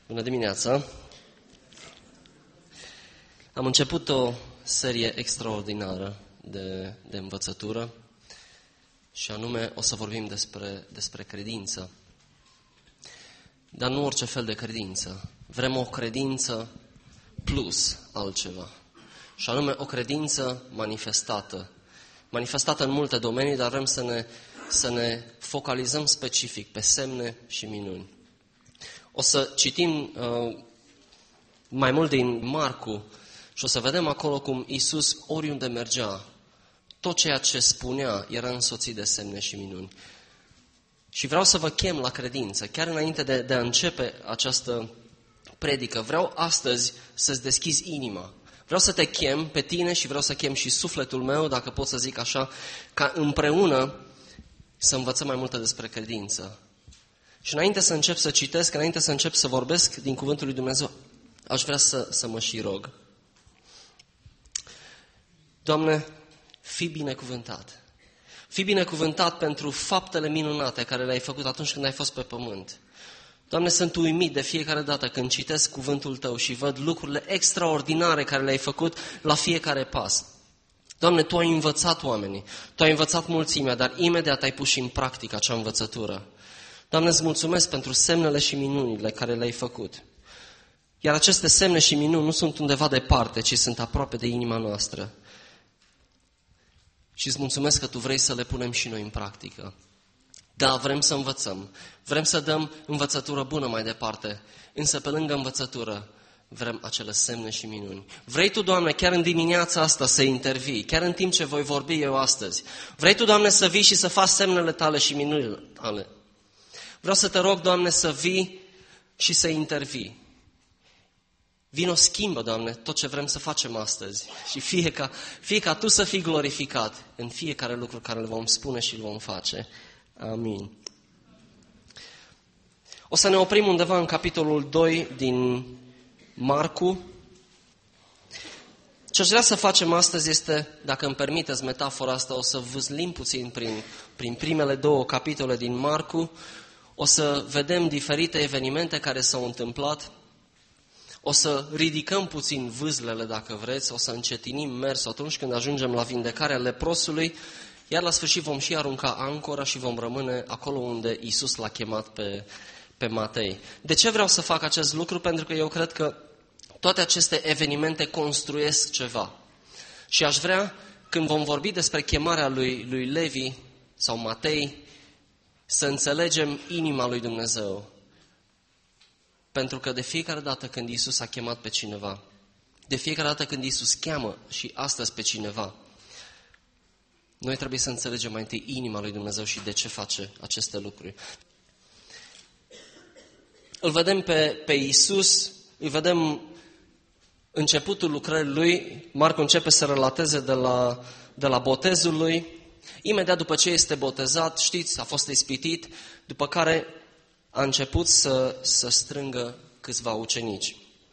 Bună dimineața! Am început o serie extraordinară de învățătură și anume o să vorbim despre credință. Dar nu orice fel de credință. Vrem o credință plus altceva. Și anume o credință manifestată. Manifestată în multe domenii, dar vrem să ne focalizăm specific pe semne și minuni. O să citim mai mult din Marcu și o să vedem acolo cum Iisus oriunde mergea, tot ceea ce spunea era însoțit de semne și minuni. Și vreau să vă chem la credință, chiar înainte de a începe această predică. Vreau astăzi să-ți deschizi inima. Vreau să te chem pe tine și vreau să chem și sufletul meu, dacă pot să zic așa, ca împreună să învățăm mai multe despre credință. Și înainte să încep să citesc, înainte să încep să vorbesc din Cuvântul lui Dumnezeu, aș vrea să mă și rog. Doamne, fii binecuvântat. Fii binecuvântat pentru faptele minunate care le-ai făcut atunci când ai fost pe pământ. Doamne, sunt uimit de fiecare dată când citesc cuvântul Tău și văd lucrurile extraordinare care le-ai făcut la fiecare pas. Doamne, Tu ai învățat oamenii, Tu ai învățat mulțimea, dar imediat ai pus și în practică acea învățătură. Doamne, îți mulțumesc pentru semnele și minunile care le-ai făcut. Iar aceste semne și minuni nu sunt undeva departe, ci sunt aproape de inima noastră. Și îți mulțumesc că Tu vrei să le punem și noi în practică. Da, vrem să învățăm, vrem să dăm învățătură bună mai departe, însă pe lângă învățătură vrem acele semne și minuni. Vrei Tu, Doamne, chiar în dimineața asta să intervii, chiar în timp ce voi vorbi eu astăzi. Vrei Tu, Doamne, să vii și să faci semnele Tale și minunile Tale. Vreau să Te rog, Doamne, să vii și să intervii. Vino, schimbă, Doamne, tot ce vrem să facem astăzi și fie ca Tu să fii glorificat în fiecare lucru care îl vom spune și îl vom face. Amin. O să ne oprim undeva în capitolul 2 din Marcu. Ce aș vrea să facem astăzi este, dacă îmi permiteți metafora asta, o să vâslim puțin prin primele două capitole din Marcu. O să vedem diferite evenimente care s-au întâmplat. O să ridicăm puțin vâzlele, dacă vreți, o să încetinim mersul atunci când ajungem la vindecarea leprosului, iar la sfârșit vom și arunca ancora și vom rămâne acolo unde Iisus l-a chemat pe Matei. De ce vreau să fac acest lucru? Pentru că eu cred că toate aceste evenimente construiesc ceva. Și aș vrea, când vom vorbi despre chemarea lui Levi sau Matei, să înțelegem inima lui Dumnezeu. Pentru că de fiecare dată când Iisus a chemat pe cineva, de fiecare dată când Iisus cheamă și astăzi pe cineva, noi trebuie să înțelegem mai întâi inima lui Dumnezeu și de ce face aceste lucruri. Îl vedem pe Iisus, îl vedem începutul lucrării lui. Marcu începe să relateze de la botezul lui. Imediat după ce este botezat, știți, a fost ispitit, după care a început să strângă câțiva ucenici.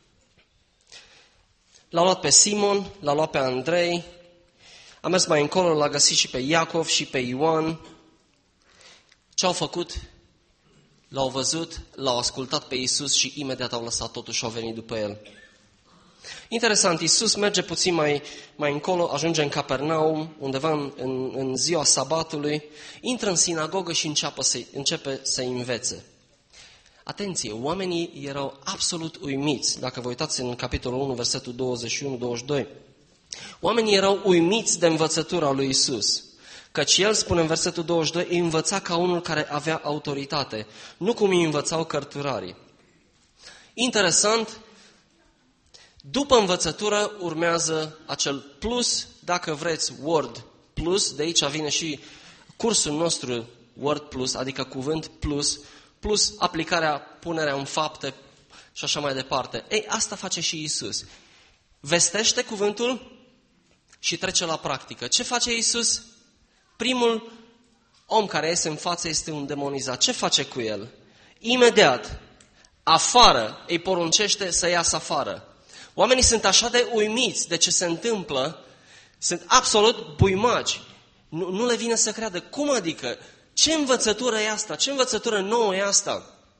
L-a luat pe Simon, l-a luat pe Andrei, a mers mai încolo, l-a găsit și pe Iacov și pe Ioan. Ce au făcut? L-au văzut, l-au ascultat pe Iisus și imediat au lăsat totul și au venit după el. Interesant, Iisus merge puțin mai încolo, ajunge în Capernaum, undeva în ziua sabatului, intră în sinagogă și începe să învețe. Atenție, oamenii erau absolut uimiți, dacă vă uitați în capitolul 1, versetul 21-22. Oamenii erau uimiți de învățătura lui Iisus, căci el, spune în versetul 22, îi învăța ca unul care avea autoritate, nu cum îi învățau cărturarii. Interesant, după învățătură urmează acel plus, dacă vreți, Word Plus, de aici vine și cursul nostru Word Plus, adică cuvânt plus aplicarea, punerea în fapte și așa mai departe. Ei, asta face și Iisus. Vestește cuvântul și trece la practică. Ce face Iisus? Primul om care iese în față este un demonizat. Ce face cu el? Imediat, afară, îi poruncește să iasă afară. Oamenii sunt așa de uimiți de ce se întâmplă, sunt absolut buimagi. Nu le vine să creadă. Cum adică? Ce învățătură e asta? Ce învățătură nouă e asta?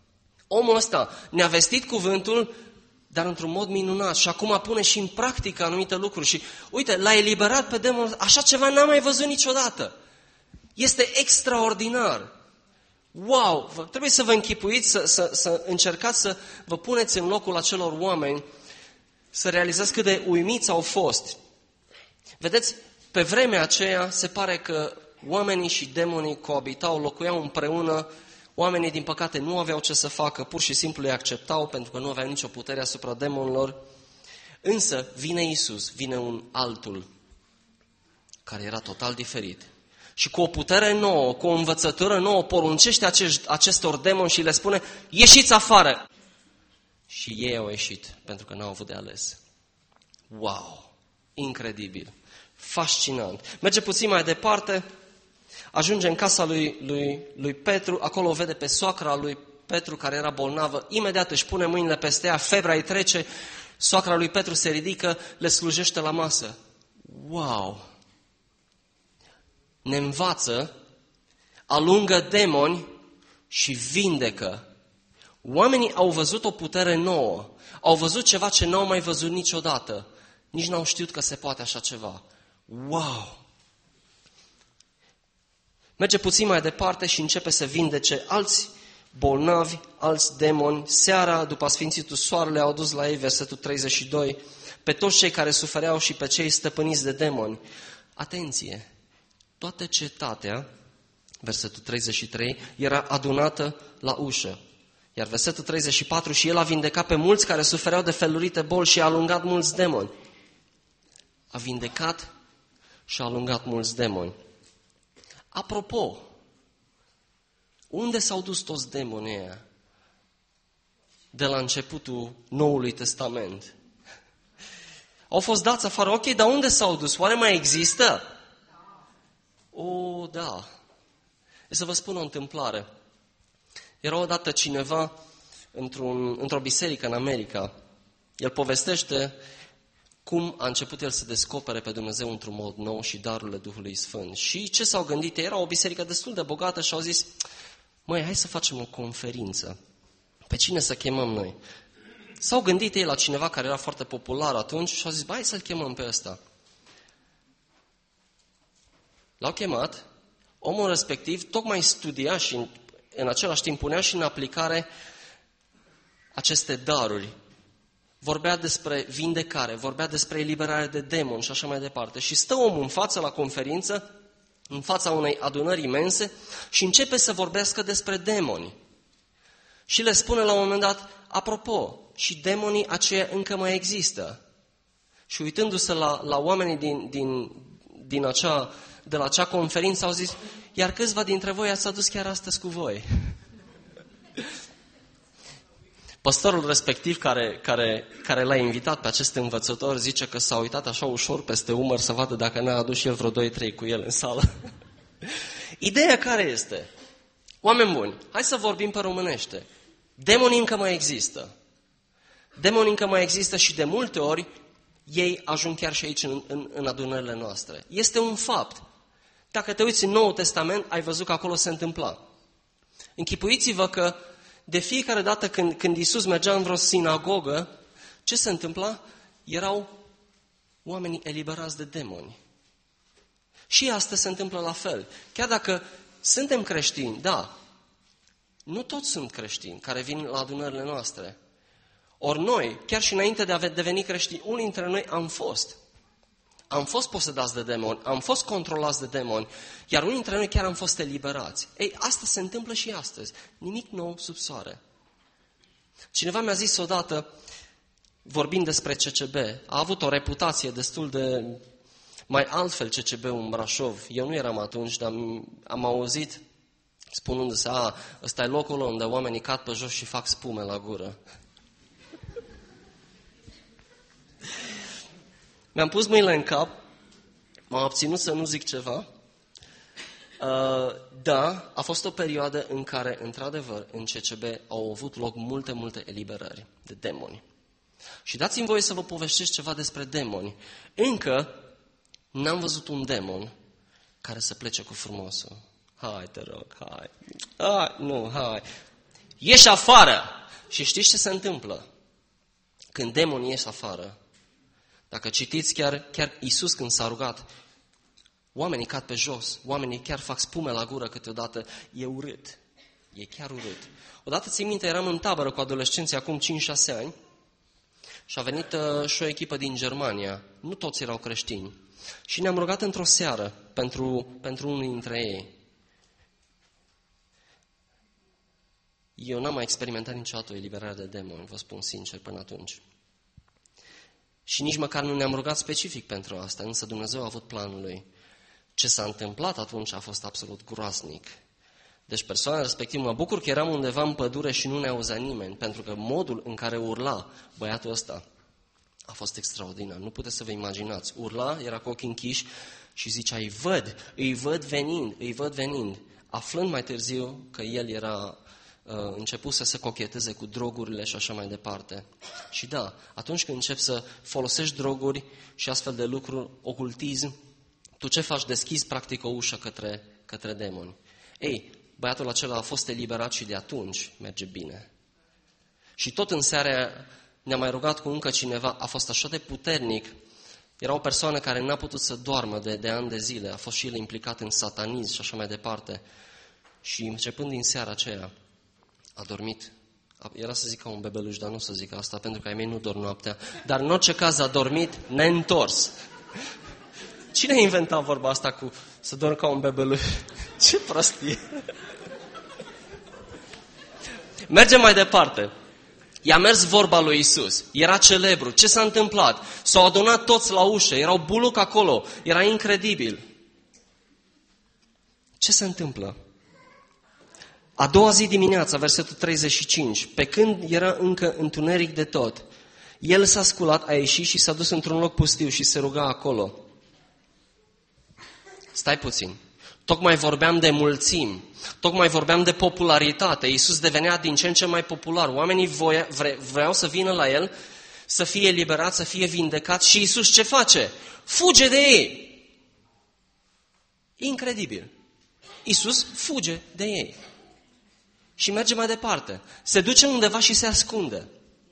Omul ăsta ne-a vestit cuvântul, dar într-un mod minunat și acum pune și în practică anumite lucruri. Și uite, l-a eliberat pe demonul, așa ceva n-am mai văzut niciodată. Este extraordinar. Wow! Trebuie să vă închipuiți, să încercați să vă puneți în locul acelor oameni, să realizați cât de uimiți au fost. Vedeți, pe vremea aceea se pare că oamenii și demonii coabitau, locuiau împreună. Oamenii, din păcate, nu aveau ce să facă, pur și simplu îi acceptau pentru că nu aveau nicio putere asupra demonilor. Însă vine Iisus, vine un altul care era total diferit. Și cu o putere nouă, cu o învățătură nouă, poruncește acestor demoni și le spune, ieșiți afară! Și ei au ieșit, pentru că n-au avut de ales. Wow! Incredibil! Fascinant! Merge puțin mai departe, ajunge în casa lui Petru, acolo o vede pe soacra lui Petru, care era bolnavă, imediat își pune mâinile peste ea, febra îi trece, soacra lui Petru se ridică, le slujește la masă. Wow! Ne învață, alungă demoni și vindecă. Oamenii au văzut o putere nouă, au văzut ceva ce n-au mai văzut niciodată. Nici n-au știut că se poate așa ceva. Wow! Merge puțin mai departe și începe să vindece alți bolnavi, alți demoni. Seara, după sfințitul soarele, au dus la ei, versetul 32, pe toți cei care sufereau și pe cei stăpâniți de demoni. Atenție! Toată cetatea, versetul 33, era adunată la ușă. Iar versetul 34, și el a vindecat pe mulți care sufereau de felurite boli și a alungat mulți demoni. A vindecat și a alungat mulți demoni. Apropo, unde s-au dus toți demonii ăia de la începutul Noului Testament? Au fost dați afară, ok, dar unde s-au dus? Oare mai există? O, da. Să vă spun o întâmplare. Era odată cineva într-o biserică în America. El povestește cum a început el să descopere pe Dumnezeu într-un mod nou și darurile Duhului Sfânt. Și ce s-au gândit? Era o biserică destul de bogată și au zis, măi, hai să facem o conferință. Pe cine să chemăm noi? S-au gândit ei la cineva care era foarte popular atunci și au zis, hai să-l chemăm pe ăsta. L-au chemat, omul respectiv tocmai studia și în același timp punea și în aplicare aceste daruri. Vorbea despre vindecare, vorbea despre eliberare de demoni și așa mai departe. Și stă omul în față la conferință, în fața unei adunări imense și începe să vorbească despre demoni. Și le spune la un moment dat, apropo, și demonii aceia încă mai există. Și uitându-se la oamenii de la acea conferință au zis, iar câțiva dintre voi ați adus chiar astăzi cu voi. Păstorul respectiv care l-a invitat pe acest învățător zice că s-a uitat așa ușor peste umăr să vadă dacă n-a adus și el vreo 2-3 cu el în sală. Ideea care este? Oameni buni, hai să vorbim pe românește. Demonii încă mai există. Demonii încă mai există și de multe ori ei ajung chiar și aici în adunările noastre. Este un fapt. Dacă te uiți în Noul Testament, ai văzut că acolo se întâmpla. Închipuiți-vă că de fiecare dată când Iisus mergea în vreo sinagogă, ce se întâmpla? Erau oamenii eliberați de demoni. Și astăzi se întâmplă la fel. Chiar dacă suntem creștini, da, nu toți sunt creștini care vin la adunările noastre. Ori noi, chiar și înainte de a deveni creștini, unii dintre noi am fost posedați de demoni, am fost controlați de demoni, iar unii dintre noi chiar am fost eliberați. Ei, asta se întâmplă și astăzi. Nimic nou sub soare. Cineva mi-a zis odată, vorbind despre CCB, a avut o reputație destul de mai altfel CCB-ul în Brașov. Eu nu eram atunci, dar am auzit spunându-se, ăsta e locul unde oamenii cad pe jos și fac spume la gură. Mi-am pus mâinile în cap, m-am abținut să nu zic ceva. Da, a fost o perioadă în care, într-adevăr, în CCB au avut loc multe eliberări de demoni. Și dați-mi voie să vă povestesc ceva despre demoni. Încă n-am văzut un demon care să plece cu frumosul. Hai, te rog, hai. Nu, hai. ieși afară! Și știți ce se întâmplă? Când demonii ies afară, dacă citiți chiar Iisus când s-a rugat, oamenii cad pe jos, oamenii chiar fac spume la gură câteodată, e urât, e chiar urât. Odată țin minte, eram în tabără cu adolescenții acum 5-6 ani și a venit și o echipă din Germania, nu toți erau creștini, și ne-am rugat într-o seară pentru unul dintre ei. Eu n-am mai experimentat niciodată o eliberare de demoni, vă spun sincer, până atunci. Și nici măcar nu ne-am rugat specific pentru asta, însă Dumnezeu a avut planul Lui. Ce s-a întâmplat atunci a fost absolut groaznic. Deci persoana respectivă, mă bucur că eram undeva în pădure și nu ne auzea nimeni, pentru că modul în care urla băiatul ăsta a fost extraordinar. Nu puteți să vă imaginați. Urla, era cu ochii închiși și zicea, îi văd venind. Aflând mai târziu că el era început să se cocheteze cu drogurile și așa mai departe. Și da, atunci când începi să folosești droguri și astfel de lucruri, ocultism, tu ce faci? Deschizi practic o ușă către demoni. Ei, băiatul acela a fost eliberat și de atunci merge bine. Și tot în seara ne-a mai rugat cu încă cineva, a fost așa de puternic, era o persoană care n-a putut să doarmă de ani de zile, a fost și el implicat în satanism și așa mai departe. Și începând din seara aceea, a dormit. Era să zic ca un bebeluș, dar nu să zic asta, pentru că ai mei nu dorm noaptea. Dar în orice caz a dormit neîntors. Cine a inventat vorba asta cu să dorm ca un bebeluș? Ce prostie! Mergem mai departe. I-a mers vorba lui Iisus. Era celebru. Ce s-a întâmplat? S-au adunat toți la ușă. Erau buluc acolo. Era incredibil. Ce se întâmplă? A doua zi dimineața, versetul 35, pe când era încă întuneric de tot, el s-a sculat, a ieșit și s-a dus într-un loc pustiu și se ruga acolo. Stai puțin. Tocmai vorbeam de mulțimi, tocmai vorbeam de popularitate. Iisus devenea din ce în ce mai popular. Oamenii vreau să vină la el, să fie eliberat, să fie vindecat. Și Iisus ce face? Fuge de ei. Incredibil. Iisus fuge de ei. Și merge mai departe. Se duce undeva și se ascunde.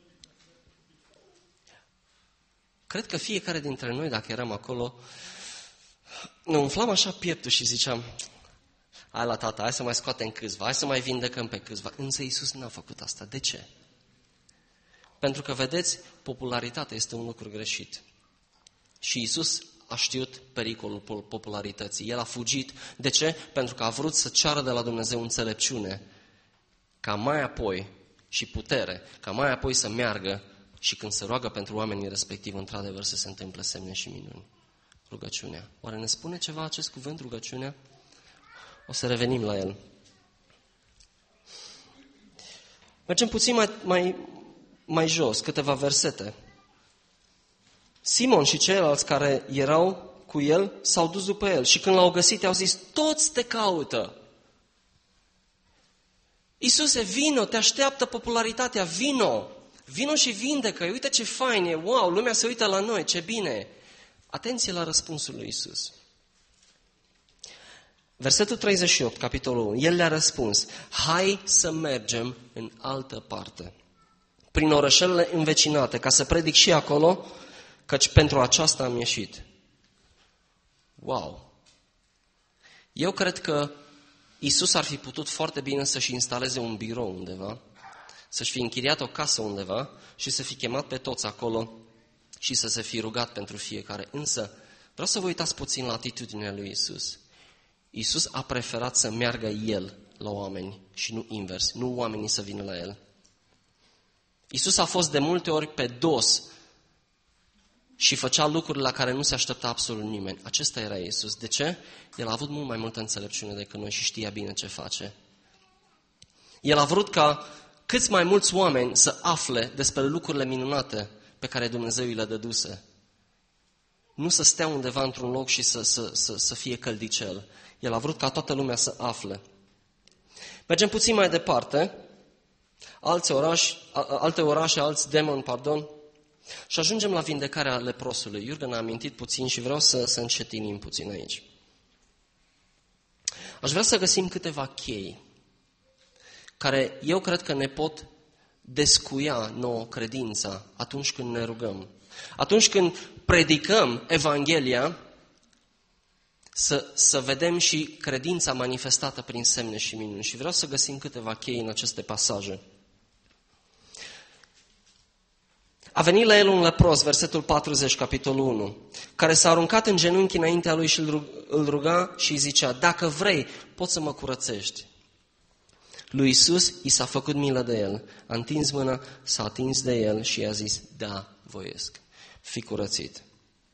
Cred că fiecare dintre noi, dacă eram acolo, ne umflam așa pieptul și ziceam, hai la tata, hai să mai scoatem câțiva, hai să mai vindecăm pe câțiva. Însă Iisus n-a făcut asta. De ce? Pentru că, vedeți, popularitatea este un lucru greșit. Și Iisus a știut pericolul popularității. El a fugit. De ce? Pentru că a vrut să ceară de la Dumnezeu înțelepciune, ca mai apoi și putere, ca mai apoi să meargă și când se roagă pentru oamenii respectiv, într-adevăr să se întâmple semne și minuni. Rugăciunea. Oare ne spune ceva acest cuvânt, rugăciunea? O să revenim la el. Mergem puțin mai jos, câteva versete. Simon și ceilalți care erau cu el s-au dus după el și când l-au găsit i-au zis, toți te caută. Iisuse, vino, te așteaptă popularitatea, vino. Vino și vindecă, uite ce fain e, wow, lumea se uită la noi, ce bine. Atenție la răspunsul lui Iisus. Versetul 38, capitolul 1, el le-a răspuns, hai să mergem în altă parte, prin orășelele învecinate, ca să predic și acolo, căci pentru aceasta am ieșit. Wow! Eu cred că Iisus ar fi putut foarte bine să-și instaleze un birou undeva, să-și fi închiriat o casă undeva și să fi chemat pe toți acolo și să se fi rugat pentru fiecare. Însă, vreau să vă uitați puțin la atitudinea lui Iisus. Iisus a preferat să meargă El la oameni și nu invers, nu oamenii să vină la El. Iisus a fost de multe ori pe dos și făcea lucruri la care nu se aștepta absolut nimeni. Acesta era Iisus. De ce? El a avut mult mai multă înțelepciune decât noi și știa bine ce face. El a vrut ca câți mai mulți oameni să afle despre lucrurile minunate pe care Dumnezeu îi le dăduse. Nu să stea undeva într-un loc și să fie căldicel. El a vrut ca toată lumea să afle. Mergem puțin mai departe. Alte orașe, alți demoni, și ajungem la vindecarea leprosului. Iurgen a amintit puțin și vreau să încetinim puțin aici. Aș vrea să găsim câteva chei care eu cred că ne pot descuia nouă credința atunci când ne rugăm. Atunci când predicăm Evanghelia, să vedem și credința manifestată prin semne și minuni. Și vreau să găsim câteva chei în aceste pasaje. A venit la el un lepros, versetul 40, capitolul 1, care s-a aruncat în genunchi înaintea lui și îl ruga și îi zicea: dacă vrei, poți să mă curățești. Lui Iisus i s-a făcut milă de el, a întins mâna, s-a atins de el și i-a zis: da, voiesc, fi curățit.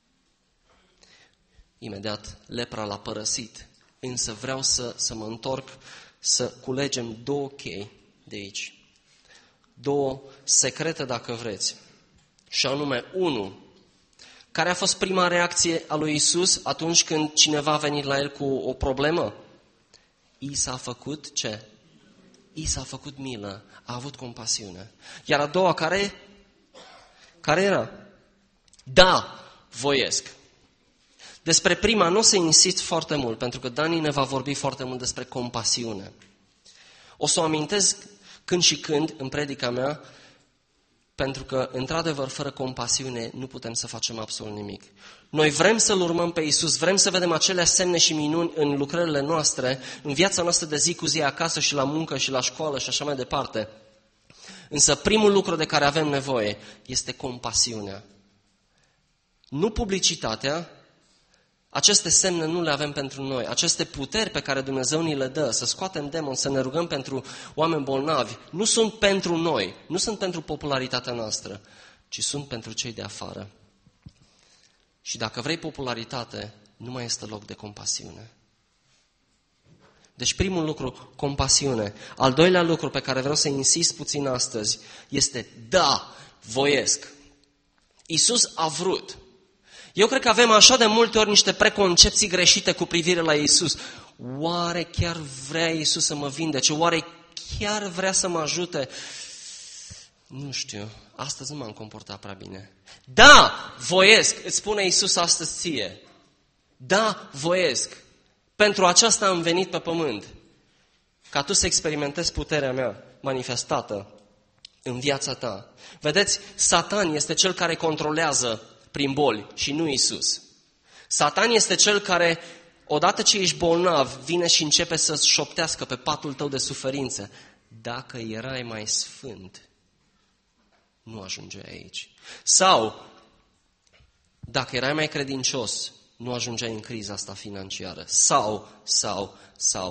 Imediat lepra l-a părăsit, însă vreau să mă întorc, să culegem două chei de aici. Două secrete, dacă vreți. Și anume, 1. Care a fost prima reacție a lui Iisus atunci când cineva a venit la el cu o problemă? I s-a făcut ce? I s-a făcut milă, a avut compasiune. Iar a doua care era? Da, voiesc. Despre prima nu o să insist foarte mult, pentru că Dani ne va vorbi foarte mult despre compasiune. O să o amintesc când și când în predica mea, pentru că, într-adevăr, fără compasiune nu putem să facem absolut nimic. Noi vrem să-L urmăm pe Iisus, vrem să vedem acele semne și minuni în lucrările noastre, în viața noastră de zi cu zi, acasă și la muncă și la școală și așa mai departe. Însă primul lucru de care avem nevoie este compasiunea. Nu publicitatea. Aceste semne nu le avem pentru noi. Aceste puteri pe care Dumnezeu ni le dă, să scoatem demoni, să ne rugăm pentru oameni bolnavi, nu sunt pentru noi, nu sunt pentru popularitatea noastră, ci sunt pentru cei de afară. Și dacă vrei popularitate, nu mai este loc de compasiune. Deci primul lucru, compasiune. Al doilea lucru pe care vreau să insist puțin astăzi este: da, voiesc. Iisus a vrut. Eu cred că avem așa de multe ori niște preconcepții greșite cu privire la Iisus. Oare chiar vrea Iisus să mă vindece? Oare chiar vrea să mă ajute? Nu știu, astăzi nu m-am comportat prea bine. Da, voiesc, îți spune Iisus astăzi ție. Da, voiesc. Pentru aceasta am venit pe pământ. Ca tu să experimentezi puterea mea manifestată în viața ta. Vedeți, Satan este cel care controlează prin boli și nu Iisus. Satan este cel care, odată ce ești bolnav, vine și începe să-ți șoptească pe patul tău de suferință: dacă erai mai sfânt, nu ajungeai aici. Sau, dacă erai mai credincios, nu ajungeai în criza asta financiară. Sau.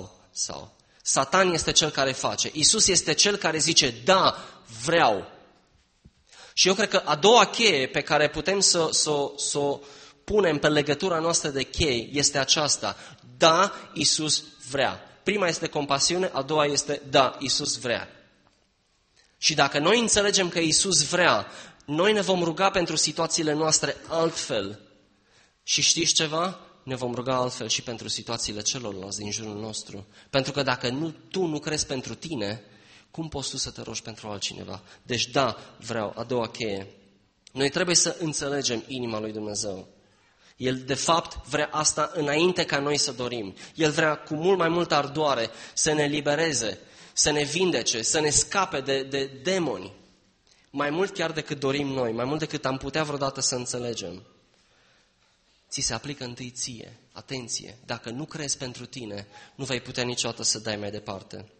Satan este cel care face. Iisus este cel care zice: da, vreau. Și eu cred că a doua cheie pe care putem să o punem pe legătura noastră de chei este aceasta: da, Iisus vrea. Prima este compasiune, a doua este: da, Iisus vrea. Și dacă noi înțelegem că Iisus vrea, noi ne vom ruga pentru situațiile noastre altfel. Și știți ceva? Ne vom ruga altfel și pentru situațiile celorlalți din jurul nostru. Pentru că dacă tu nu crezi pentru tine, cum poți tu să te rogi pentru altcineva? Deci da, vreau. A doua cheie. Noi trebuie să înțelegem inima lui Dumnezeu. El de fapt vrea asta înainte ca noi să dorim. El vrea cu mult mai multă ardoare să ne libereze, să ne vindece, să ne scape de demoni. Mai mult chiar decât dorim noi, mai mult decât am putea vreodată să înțelegem. Ți se aplică întâi ție. Atenție! Dacă nu crezi pentru tine, nu vei putea niciodată să dai mai departe.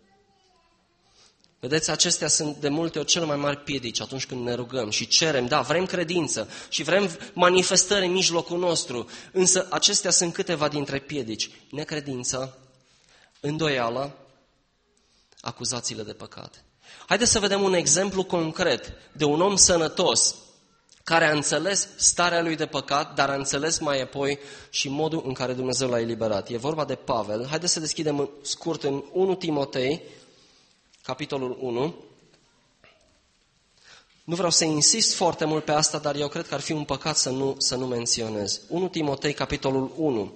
Vedeți, acestea sunt de multe ori cele mai mari piedici atunci când ne rugăm și cerem, da, vrem credință și vrem manifestări în mijlocul nostru, însă acestea sunt câteva dintre piedici: necredința, îndoiala, acuzațiile de păcat. Haideți să vedem un exemplu concret de un om sănătos care a înțeles starea lui de păcat, dar a înțeles mai apoi și modul în care Dumnezeu l-a eliberat. E vorba de Pavel. Haideți să deschidem scurt în 1 Timotei, capitolul 1. Nu vreau să insist foarte mult pe asta, dar eu cred că ar fi un păcat să nu menționez. 1 Timotei, capitolul 1.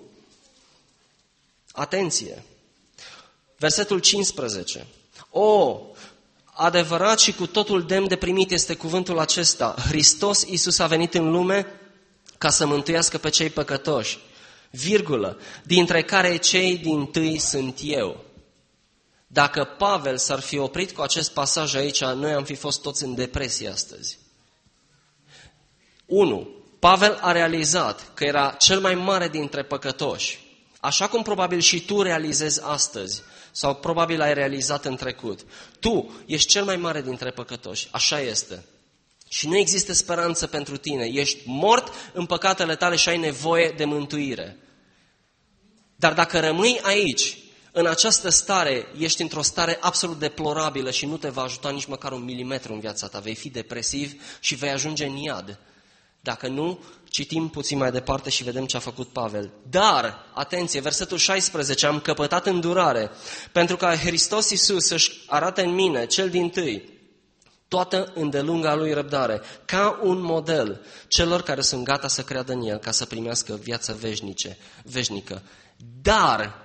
Atenție! Versetul 15. Adevărat și cu totul demn de primit este cuvântul acesta: Hristos Iisus a venit în lume ca să mântuiască pe cei păcătoși, dintre care cei dintâi sunt eu. Dacă Pavel s-ar fi oprit cu acest pasaj aici, noi am fi fost toți în depresie astăzi. 1. Pavel a realizat că era cel mai mare dintre păcătoși, așa cum probabil și tu realizezi astăzi, sau probabil ai realizat în trecut. Tu ești cel mai mare dintre păcătoși, așa este. Și nu există speranță pentru tine, ești mort în păcatele tale și ai nevoie de mântuire. Dar dacă rămâi aici, în această stare, ești într-o stare absolut deplorabilă și nu te va ajuta nici măcar 1 milimetru în viața ta, vei fi depresiv și vei ajunge în iad. Dacă nu, citim puțin mai departe și vedem ce a făcut Pavel. Dar, atenție, versetul 16, am căpătat îndurare, pentru ca Hristos Iisus să-și arate în mine, cel dintâi, toată îndelunga lui răbdare, ca un model celor care sunt gata să creadă în El, ca să primească viața veșnică. Dar,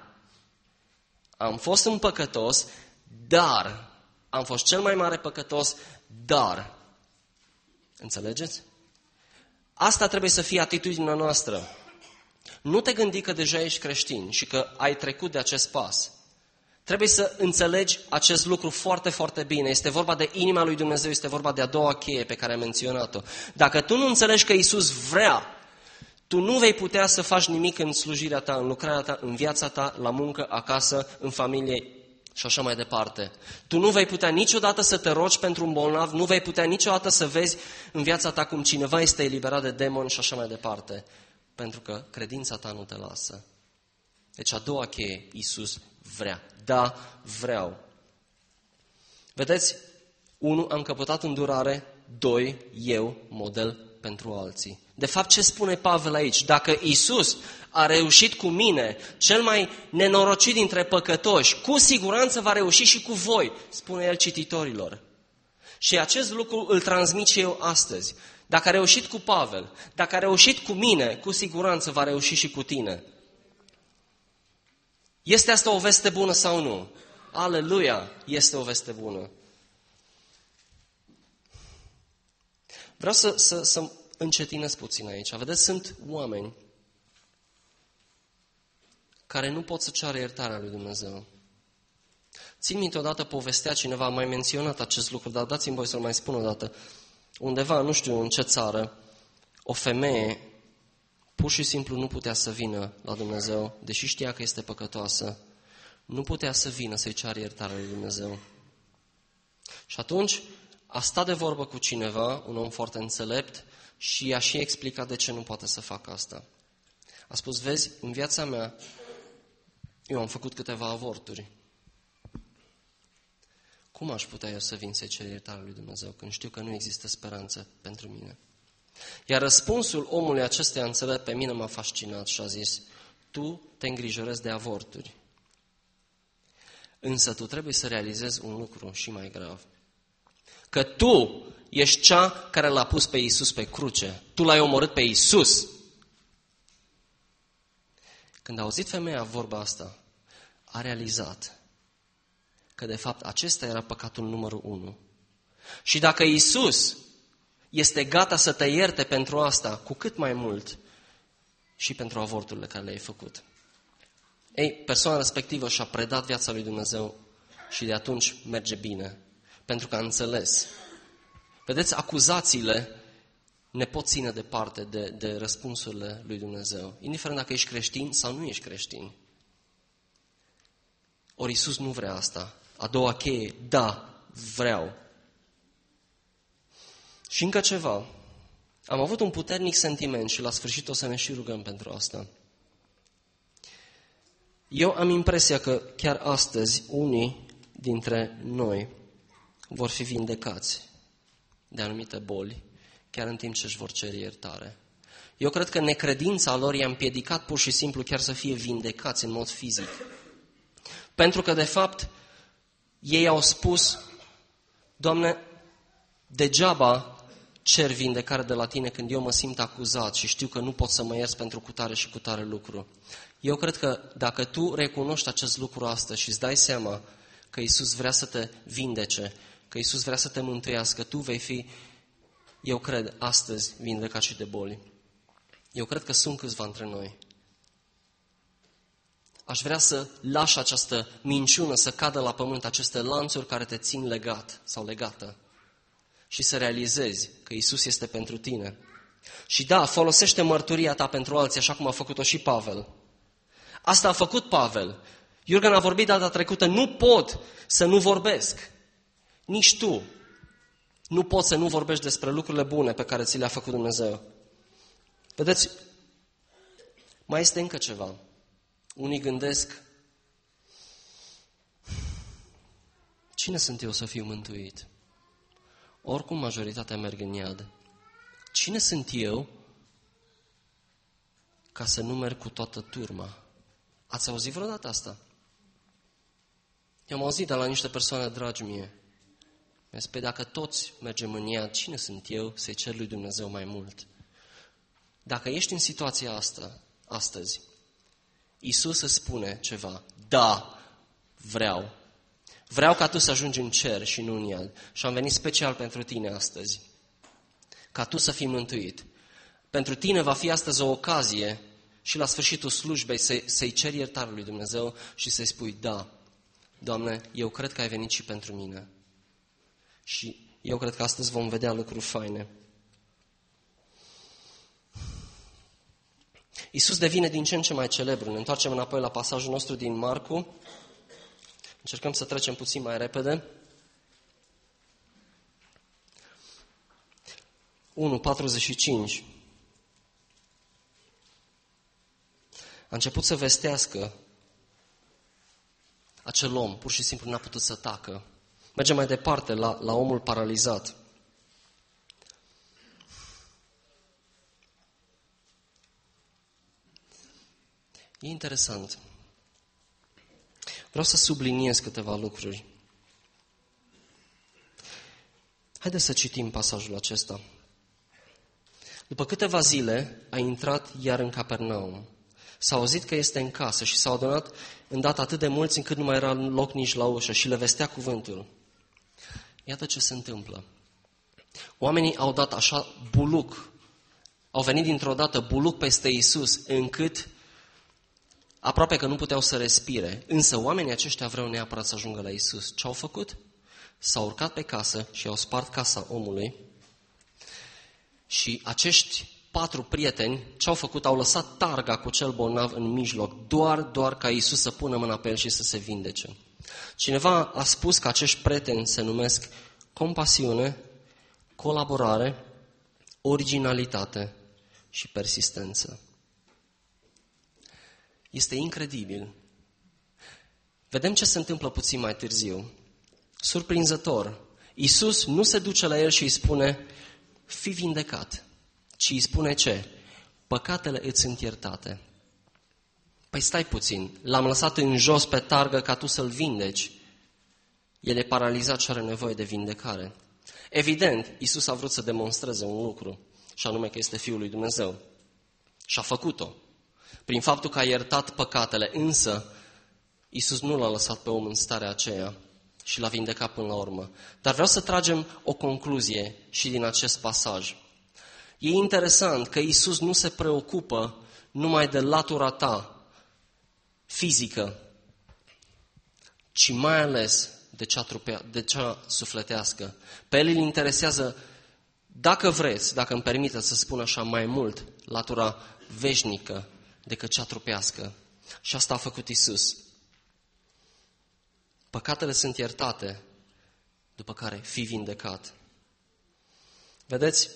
am fost un păcătos, dar, am fost cel mai mare păcătos, dar, înțelegeți? Asta trebuie să fie atitudinea noastră. Nu te gândi că deja ești creștin și că ai trecut de acest pas. Trebuie să înțelegi acest lucru foarte, foarte bine. Este vorba de inima lui Dumnezeu, este vorba de a doua cheie pe care am menționat-o. Dacă tu nu înțelegi că Iisus vrea, tu nu vei putea să faci nimic în slujirea ta, în lucrarea ta, în viața ta, la muncă, acasă, în familie și așa mai departe. Tu nu vei putea niciodată să te rogi pentru un bolnav, nu vei putea niciodată să vezi în viața ta cum cineva este eliberat de demoni și așa mai departe. Pentru că credința ta nu te lasă. Deci a doua cheie, Iisus vrea. Da, vreau. Vedeți? 1. Am căpătat îndurare. 2. Eu, model pentru alții. De fapt, ce spune Pavel aici? Dacă Iisus a reușit cu mine, cel mai nenorocit dintre păcătoși, cu siguranță va reuși și cu voi, spune el cititorilor. Și acest lucru îl transmit și eu astăzi. Dacă a reușit cu Pavel, dacă a reușit cu mine, cu siguranță va reuși și cu tine. Este asta o veste bună sau nu? Aleluia! Este o veste bună. Vreau să încetinesc puțin aici. Vedeți, sunt oameni care nu pot să ceară iertarea lui Dumnezeu. Țin minte odată, povestea cineva, am mai menționat acest lucru, dar dați-mi voi să-l mai spun odată. Undeva, nu știu în ce țară, o femeie pur și simplu nu putea să vină la Dumnezeu, deși știa că este păcătoasă, nu putea să vină să-i ceară iertarea lui Dumnezeu. Și atunci a stat de vorbă cu cineva, un om foarte înțelept, și i-a și explicat de ce nu poate să facă asta. A spus, vezi, în viața mea, eu am făcut câteva avorturi. Cum aș putea eu să vin să-i cer iertarea lui Dumnezeu când știu că nu există speranță pentru mine? Iar răspunsul omului acesteia înțelept pe mine m-a fascinat și a zis, tu te îngrijorezi de avorturi. Însă tu trebuie să realizezi un lucru și mai grav. Că tu ești cea care l-a pus pe Iisus pe cruce. Tu l-ai omorât pe Iisus. Când a auzit femeia vorba asta, a realizat că de fapt acesta era păcatul numărul 1. Și dacă Iisus este gata să te ierte pentru asta, cu cât mai mult și pentru avorturile care le-ai făcut. Ei, persoana respectivă și-a predat viața lui Dumnezeu și de atunci merge bine, pentru că a înțeles. Vedeți, acuzațiile ne pot ține departe de răspunsurile lui Dumnezeu, indiferent dacă ești creștin sau nu ești creștin. Ori Iisus nu vrea asta. A doua cheie, da, vreau. Și încă ceva. Am avut un puternic sentiment și la sfârșit o să ne și rugăm pentru asta. Eu am impresia că chiar astăzi unii dintre noi vor fi vindecați de anumite boli, chiar în timp ce își vor cere iertare. Eu cred că necredința lor i-a împiedicat pur și simplu chiar să fie vindecați în mod fizic. Pentru că, de fapt, ei au spus, Doamne, degeaba cer vindecare de la Tine când eu mă simt acuzat și știu că nu pot să mă ierți pentru cutare și cutare lucru. Eu cred că dacă tu recunoști acest lucru astăzi și îți dai seama că Iisus vrea să te vindece, că Iisus vrea să te mântuiască, tu vei fi, eu cred, astăzi vindecat și de boli. Eu cred că sunt câțiva între noi aș vrea să lași această minciună să cadă la pământ, aceste lanțuri care te țin legat sau legată și să realizezi că Iisus este pentru tine. Și da, folosește mărturia ta pentru alții, așa cum a făcut-o și Pavel. Asta a făcut Pavel. Iurgen a vorbit data trecută, nu pot să nu vorbesc. Nici tu nu poți să nu vorbești despre lucrurile bune pe care ți le-a făcut Dumnezeu. Vedeți, mai este încă ceva. Unii gândesc, cine sunt eu să fiu mântuit? Oricum majoritatea merg în iad. Cine sunt eu ca să nu merg cu toată turma? Ați auzit vreodată asta? Eu am auzit de la niște persoane dragi mie. Mi-a spus, dacă toți mergem în iad, cine sunt eu să-i cer lui Dumnezeu mai mult? Dacă ești în situația asta, astăzi, Iisus îți spune ceva. Da, vreau. Vreau ca tu să ajungi în cer și nu în iad. Și am venit special pentru tine astăzi. Ca tu să fii mântuit. Pentru tine va fi astăzi o ocazie și la sfârșitul slujbei să-i ceri iertare lui Dumnezeu și să-i spui, da, Doamne, eu cred că ai venit și pentru mine. Și eu cred că astăzi vom vedea lucruri faine. Iisus devine din ce în ce mai celebru. Ne întoarcem înapoi la pasajul nostru din Marcu. Încercăm să trecem puțin mai repede. 1:45. A început să vestească acel om, pur și simplu n-a putut să tacă. Mergem mai departe la omul paralizat. E interesant. Vreau să subliniez câteva lucruri. Haideți să citim pasajul acesta. După câteva zile a intrat iar în Capernaum. S-a auzit că este în casă și s-au adunat îndată atât de mulți încât nu mai era loc nici la ușă și le vestea cuvântul. Iată ce se întâmplă. Oamenii au dat așa buluc, au venit dintr-o dată buluc peste Iisus, încât aproape că nu puteau să respire. Însă oamenii aceștia vreau neapărat să ajungă la Iisus. Ce au făcut? S-au urcat pe casă și au spart casa omului. Și acești 4 prieteni, ce au făcut? Au lăsat targa cu cel bolnav în mijloc, doar ca Iisus să pună mâna pe el și să se vindece. Cineva a spus că acești prieteni se numesc compasiune, colaborare, originalitate și persistență. Este incredibil. Vedem ce se întâmplă puțin mai târziu. Surprinzător. Iisus nu se duce la el și îi spune, fii vindecat, ci îi spune ce? Păcatele îți sunt iertate. Păi stai puțin, l-am lăsat în jos pe targă ca tu să-l vindeci. El e paralizat și are nevoie de vindecare. Evident, Iisus a vrut să demonstreze un lucru, și anume că este Fiul lui Dumnezeu. Și a făcut-o. Prin faptul că a iertat păcatele, însă Iisus nu l-a lăsat pe om în starea aceea și l-a vindecat până la urmă. Dar vreau să tragem o concluzie și din acest pasaj. E interesant că Iisus nu se preocupă numai de latura ta fizică, ci mai ales de cea sufletească. Pe el îl interesează, dacă vreți, dacă îmi permiteți să spun așa, mai mult latura veșnică decât cea trupească. Și asta a făcut Iisus. Păcatele sunt iertate, după care fii vindecat. Vedeți?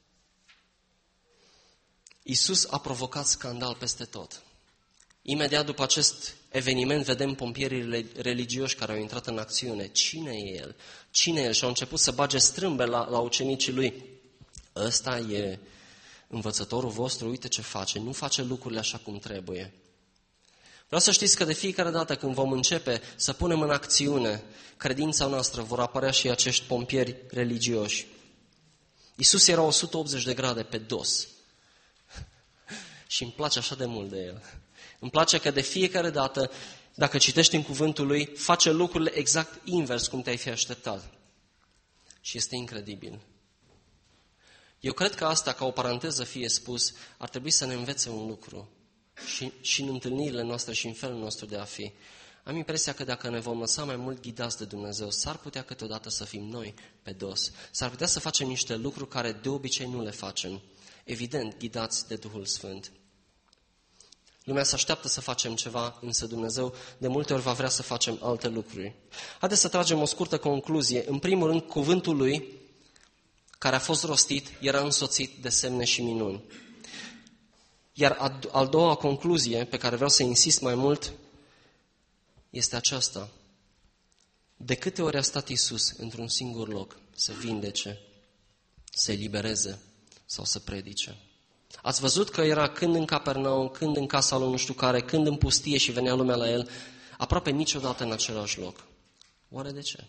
Iisus a provocat scandal peste tot. Imediat după acest eveniment vedem pompierii religioși care au intrat în acțiune. Cine e el? Cine e el? Și au început să bage strâmbe la ucenicii lui. Ăsta e învățătorul vostru, uite ce face, nu face lucrurile așa cum trebuie. Vreau să știți că de fiecare dată când vom începe să punem în acțiune credința noastră, vor apărea și acești pompieri religioși. Iisus era 180 de grade pe dos. Și îmi place așa de mult de el. Îmi place că de fiecare dată, dacă citești în cuvântul lui, face lucrurile exact invers cum te-ai fi așteptat. Și este incredibil. Eu cred că asta, ca o paranteză fie spus, ar trebui să ne învețe un lucru. și în întâlnirile noastre și în felul nostru de a fi. Am impresia că dacă ne vom lăsa mai mult ghidați de Dumnezeu, s-ar putea câteodată să fim noi pe dos. S-ar putea să facem niște lucruri care de obicei nu le facem. Evident, ghidați de Duhul Sfânt. Lumea se așteaptă să facem ceva, însă Dumnezeu de multe ori va vrea să facem alte lucruri. Haideți să tragem o scurtă concluzie. În primul rând, cuvântul lui, care a fost rostit, era însoțit de semne și minuni. Iar a doua concluzie, pe care vreau să insist mai mult, este aceasta. De câte ori a stat Iisus într-un singur loc să vindece, să elibereze sau să predice? Ați văzut că era când în Capernaum, când în casa lui nu știu care, când în pustie și venea lumea la el, aproape niciodată în același loc. Oare de ce?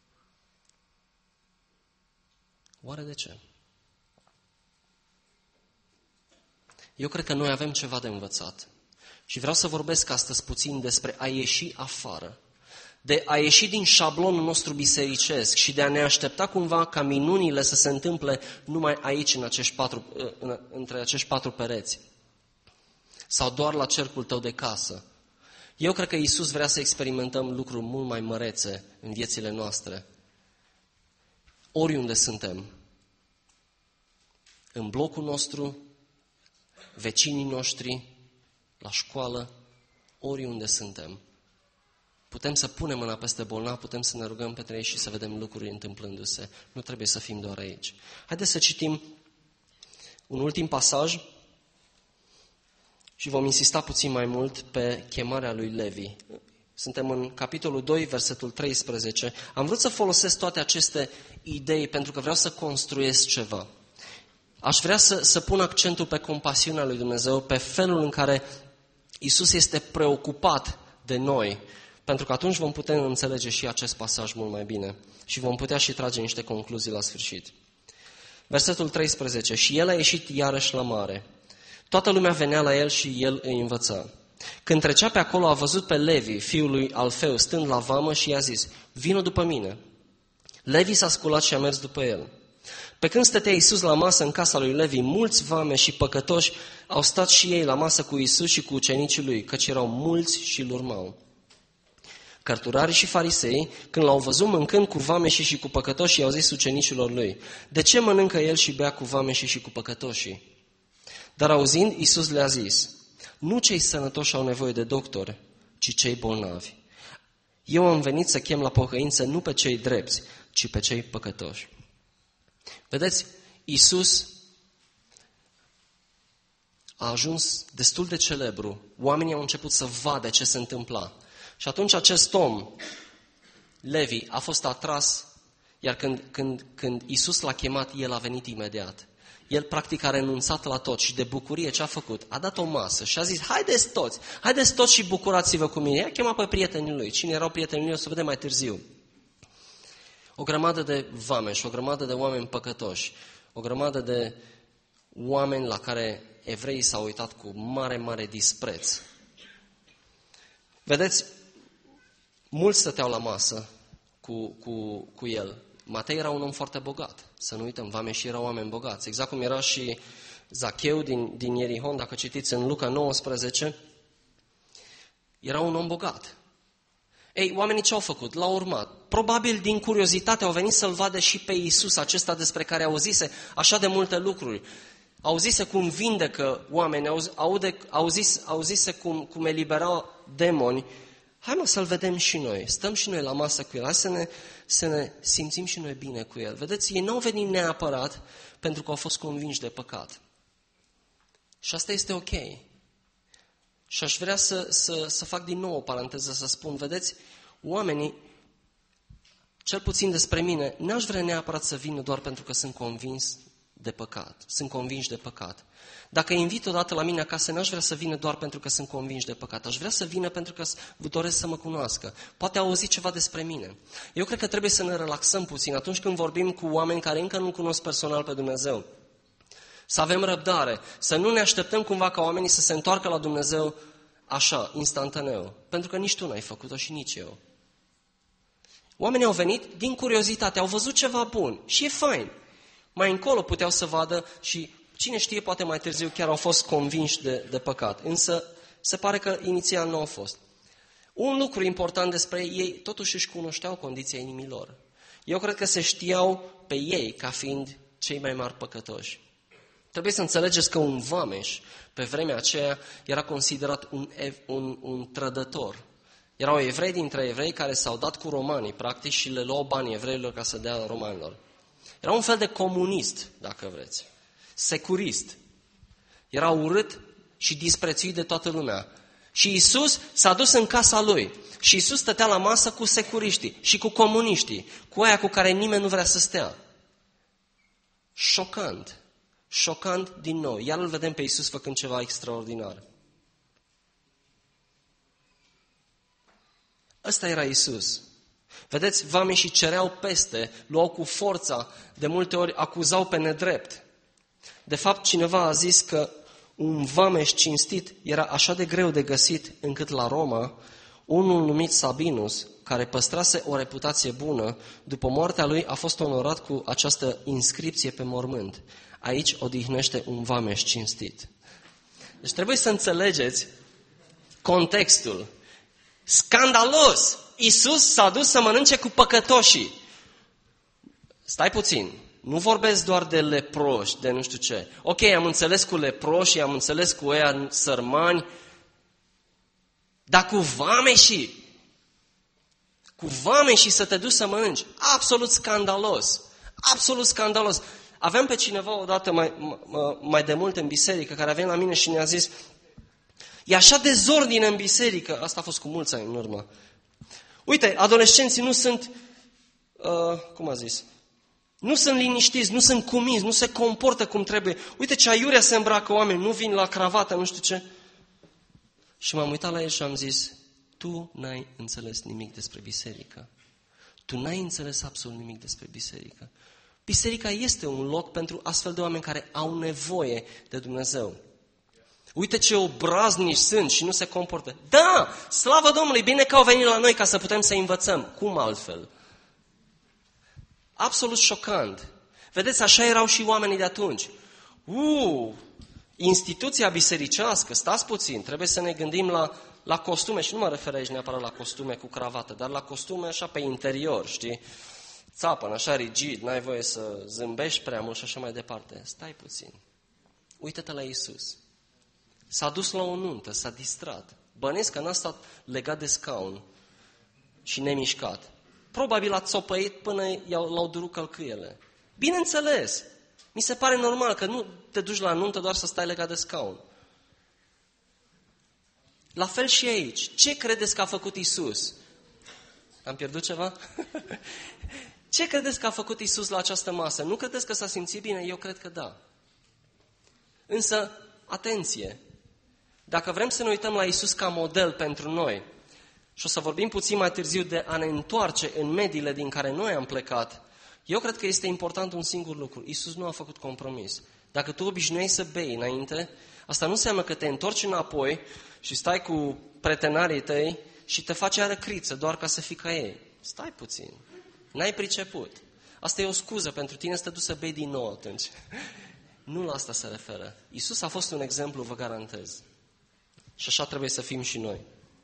Oare de ce? Eu cred că noi avem ceva de învățat. Și vreau să vorbesc astăzi puțin despre a ieși afară. De a ieși din șablonul nostru bisericesc și de a ne aștepta cumva ca minunile să se întâmple numai aici, între acești patru pereți. Sau doar la cercul tău de casă. Eu cred că Iisus vrea să experimentăm lucruri mult mai mărețe în viețile noastre. Oriunde suntem. În blocul nostru, vecinii noștri, la școală, oriunde suntem. Putem să punem mâna peste bolnav, putem să ne rugăm pentru ei și să vedem lucruri întâmplându-se. Nu trebuie să fim doar aici. Haideți să citim un ultim pasaj și vom insista puțin mai mult pe chemarea lui Levi. Suntem în capitolul 2, versetul 13. Am vrut să folosesc toate aceste idei pentru că vreau să construiesc ceva. Aș vrea să pun accentul pe compasiunea lui Dumnezeu, pe felul în care Iisus este preocupat de noi, pentru că atunci vom putea înțelege și acest pasaj mult mai bine și vom putea și trage niște concluzii la sfârșit. Versetul 13. Și el a ieșit iarăși la mare. Toată lumea venea la el și el îi învăța. Când trecea pe acolo, a văzut pe Levi, fiul lui Alfeu, stând la vamă și i-a zis: vină după mine. Levi s-a sculat și a mers după el. Pe când stătea Iisus la masă în casa lui Levi, mulți vame și păcătoși au stat și ei la masă cu Iisus și cu ucenicii lui, căci erau mulți și îl urmau. Cărturarii și farisei, când l-au văzut mâncând cu vameșii și cu păcătoșii, au zis ucenicilor lui: de ce mănâncă el și bea cu vameșii și cu păcătoșii? Dar auzind, Iisus le-a zis: nu cei sănătoși au nevoie de doctori, ci cei bolnavi. Eu am venit să chem la pocăință nu pe cei drepți, ci pe cei păcătoși. Vedeți, Iisus a ajuns destul de celebru. Oamenii au început să vadă ce se întâmpla. Și atunci acest om, Levi, a fost atras, iar când Iisus l-a chemat, el a venit imediat. El practic a renunțat la tot și de bucurie ce a făcut? A dat o masă și a zis: haideți toți și bucurați-vă cu mine. I-a chemat pe prietenii lui. Cine erau prietenii lui o să vedem mai târziu. O grămadă de vameși, o grămadă de oameni păcătoși, o grămadă de oameni la care evreii s-au uitat cu mare, mare dispreț. Vedeți, mulți stăteau la masă cu el. Matei era un om foarte bogat, să nu uităm, vameșii erau oameni bogați. Exact cum era și Zacheu din Ierihon, dacă citiți în Luca 19, era un om bogat. Ei, oamenii ce au făcut? L-au urmat. Probabil din curiozitate au venit să-l vadă și pe Iisus, acesta despre care auzise așa de multe lucruri. Auzise cum vindecă oameni, auzise cum elibera demoni. Hai mă să-l vedem și noi, stăm și noi la masă cu el, hai să ne simțim și noi bine cu el. Vedeți, ei n-au venit neapărat pentru că au fost convinși de păcat. Și asta este ok. Și aș vrea să fac din nou o paranteză, să spun, vedeți, oamenii, cel puțin despre mine, n-aș vrea neapărat să vină doar pentru că sunt convinși de păcat. Dacă îi invit odată la mine acasă, n-aș vrea să vină doar pentru că sunt convinși de păcat. Aș vrea să vină pentru că doresc să mă cunoască. Poate auzi ceva despre mine. Eu cred că trebuie să ne relaxăm puțin atunci când vorbim cu oameni care încă nu cunosc personal pe Dumnezeu. Să avem răbdare, să nu ne așteptăm cumva ca oamenii să se întoarcă la Dumnezeu așa, instantaneu. Pentru că nici tu n-ai făcut-o și nici eu. Oamenii au venit din curiozitate, au văzut ceva bun și e fain. Mai încolo puteau să vadă și Cine știe, poate mai târziu chiar au fost convinși de păcat. Însă se pare că inițial nu au fost. Un lucru important despre ei, totuși își cunoșteau condiția inimilor. Eu cred că se știau pe ei ca fiind cei mai mari păcătoși. Trebuie să înțelegeți că un vameș, pe vremea aceea, era considerat un trădător. Erau evrei dintre evrei care s-au dat cu romanii, practic, și le luau banii evreilor ca să dea romanilor. Era un fel de comunist, dacă vreți, securist. Era urât și disprețuit de toată lumea. Și Iisus s-a dus în casa lui. Și Iisus stătea la masă cu securiștii și cu comuniștii, cu aia cu care nimeni nu vrea să stea. Șocant. Șocant din nou. Iar îl vedem pe Iisus făcând ceva extraordinar. Ăsta era Iisus. Vedeți, vameșii cereau peste, luau cu forța, de multe ori acuzau pe nedrept. De fapt, cineva a zis că un vameș cinstit era așa de greu de găsit încât la Roma, unul numit Sabinus, care păstrase o reputație bună, după moartea lui a fost onorat cu această inscripție pe mormânt. Aici odihnește un vameș cinstit. Deci trebuie să înțelegeți contextul. Scandalos! Iisus s-a dus să mănânce cu păcătoșii. Stai puțin. Nu vorbesc doar de leproși, de nu știu ce. Ok, am înțeles cu leproșii, am înțeles cu ăia sărmani, dar cu vameșii. Cu vameșii să te duci să mănânci. Absolut scandalos. Absolut scandalos. Aveam pe cineva odată mai de mult în biserică, care a venit la mine și ne-a zis: e așa de dezordine în biserică. Asta a fost cu mulți ani în urmă. Uite, adolescenții nu sunt, nu sunt liniștiți, nu sunt cuminți, nu se comportă cum trebuie. Uite ce aiurea se îmbracă oameni, nu vin la cravată, nu știu ce. Și m-am uitat la el și am zis: tu n-ai înțeles nimic despre biserică. Tu n-ai înțeles absolut nimic despre biserică. Biserica este un loc pentru astfel de oameni care au nevoie de Dumnezeu. Uite ce obraznici sunt și nu se comportă. Da, slavă Domnului, bine că au venit la noi ca să putem să învățăm. Cum altfel? Absolut șocant. Vedeți, așa erau și oamenii de atunci. Instituția bisericească, stați puțin, trebuie să ne gândim la costume. Și nu mă refer aici neapărat la costume cu cravată, dar la costume așa pe interior, știi? Țapăn, așa rigid, n-ai voie să zâmbești prea mult și așa mai departe. Stai puțin. Uită-te la Iisus. S-a dus la o nuntă, s-a distrat. Bănesc că n-a stat legat de scaun și nemișcat. Probabil a țopăit până l-au durut călcâiele. Bineînțeles, mi se pare normal că nu te duci la nuntă doar să stai legat de scaun. La fel și aici. Ce credeți că a făcut Iisus? Am pierdut ceva? Ce credeți că a făcut Iisus la această masă? Nu credeți că s-a simțit bine? Eu cred că da. Însă, atenție! Dacă vrem să ne uităm la Iisus ca model pentru noi, și o să vorbim puțin mai târziu de a ne întoarce în mediile din care noi am plecat, eu cred că este important un singur lucru. Iisus nu a făcut compromis. Dacă tu obișnuiai să bei înainte, asta nu înseamnă că te întorci înapoi și stai cu pretenarii tăi și te faci arăcriță doar ca să fii ca ei. Stai puțin. N-ai priceput. Asta e o scuză pentru tine să te duci să bei din nou atunci. Nu la asta se referă. Iisus a fost un exemplu, vă garantez. Și așa trebuie să fim și noi.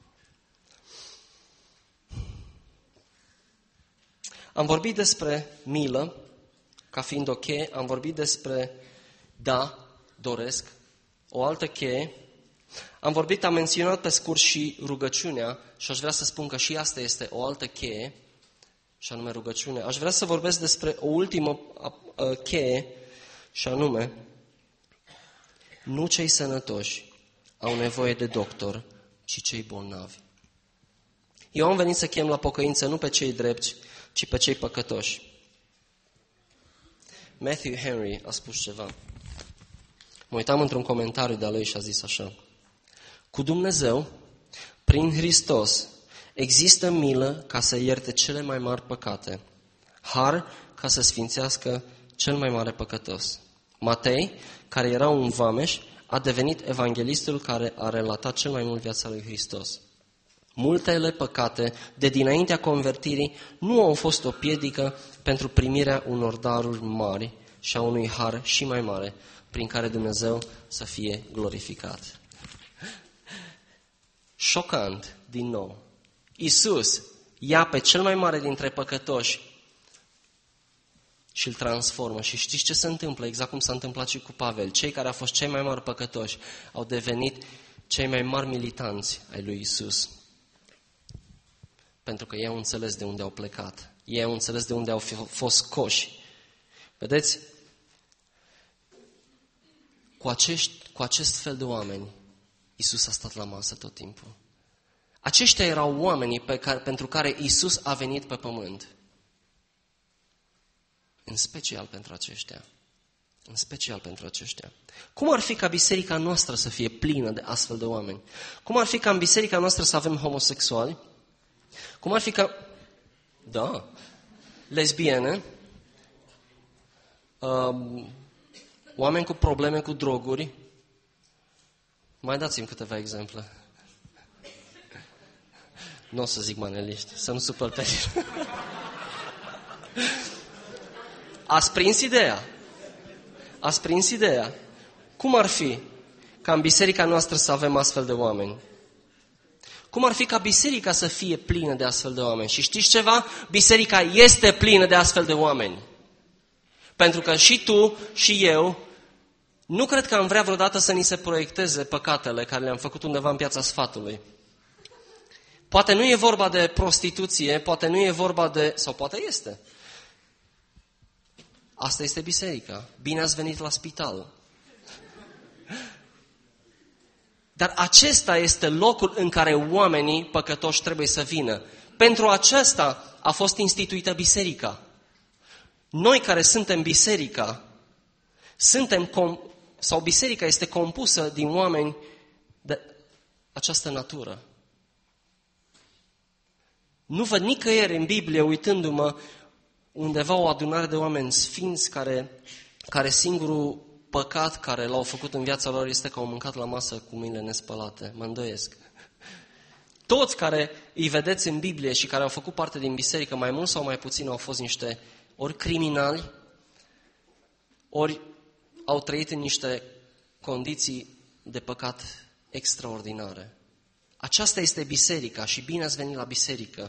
Am vorbit despre milă, ca fiind o cheie, am vorbit despre da, doresc, o altă cheie. Am menționat pe scurt și rugăciunea și aș vrea să spun că și asta este o altă cheie, și anume rugăciunea. Aș vrea să vorbesc despre o ultimă cheie, și anume, nu cei sănătoși au nevoie de doctor, ci cei bolnavi. Eu am venit să chem la pocăință nu pe cei drepți, ci pe cei păcătoși. Matthew Henry a spus ceva. Mă uitam într-un comentariu de-a lui și a zis așa: cu Dumnezeu, prin Hristos, există milă ca să ierte cele mai mari păcate, har ca să sfințească cel mai mare păcătos. Matei, care era un vameș, a devenit evanghelistul care a relatat cel mai mult viața lui Hristos. Multele păcate de dinaintea convertirii nu au fost o piedică pentru primirea unor daruri mari și a unui har și mai mare prin care Dumnezeu să fie glorificat. Șocant, din nou. Iisus ia pe cel mai mare dintre păcătoși și îl transformă. Și știți ce se întâmplă? Exact cum s-a întâmplat și cu Pavel. Cei care au fost cei mai mari păcătoși au devenit cei mai mari militanți ai lui Iisus. Pentru că ei au înțeles de unde au plecat. Ei au înțeles de unde au fost scoși. Vedeți? Cu acest fel de oameni, Iisus a stat la masă tot timpul. Aceștia erau oamenii pentru care Iisus a venit pe pământ. În special pentru aceștia. În special pentru aceștia. Cum ar fi ca biserica noastră să fie plină de astfel de oameni? Cum ar fi ca în biserica noastră să avem homosexuali? Cum ar fi ca... Da. Lesbiene? Oameni cu probleme cu droguri? Mai dați-mi câteva exemple. Nu o să zic maneliști, să nu supăr pe tine. Ați prins ideea. Ați prins ideea. Cum ar fi ca în biserica noastră să avem astfel de oameni? Cum ar fi ca biserica să fie plină de astfel de oameni? Și știți ceva? Biserica este plină de astfel de oameni. Pentru că și tu și eu nu cred că am vrea vreodată să ni se proiecteze păcatele care le-am făcut undeva în Piața Sfatului. Poate nu e vorba de prostituție, poate nu e vorba de... sau poate este. Asta este biserica. Bine ați venit la spital. Dar acesta este locul în care oamenii păcătoși trebuie să vină. Pentru acesta a fost instituită biserica. Noi care suntem biserica, sau biserica este compusă din oameni de această natură. Nu văd nicăieri în Biblie, uitându-mă, undeva o adunare de oameni sfinți care singurul păcat care l-au făcut în viața lor este că au mâncat la masă cu mâinile nespălate. Mă îndoiesc. Toți care îi vedeți în Biblie și care au făcut parte din biserică, mai mult sau mai puțin, au fost niște ori criminali, ori au trăit în niște condiții de păcat extraordinare. Aceasta este biserica și bine ați venit la biserică.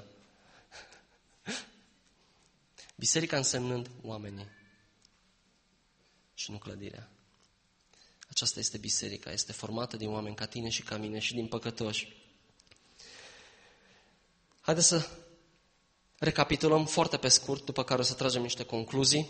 Biserica însemnând oamenii și nu clădirea. Aceasta este biserica, este formată din oameni ca tine și ca mine și din păcătoși. Haideți să recapitulăm foarte pe scurt, după care o să tragem niște concluzii.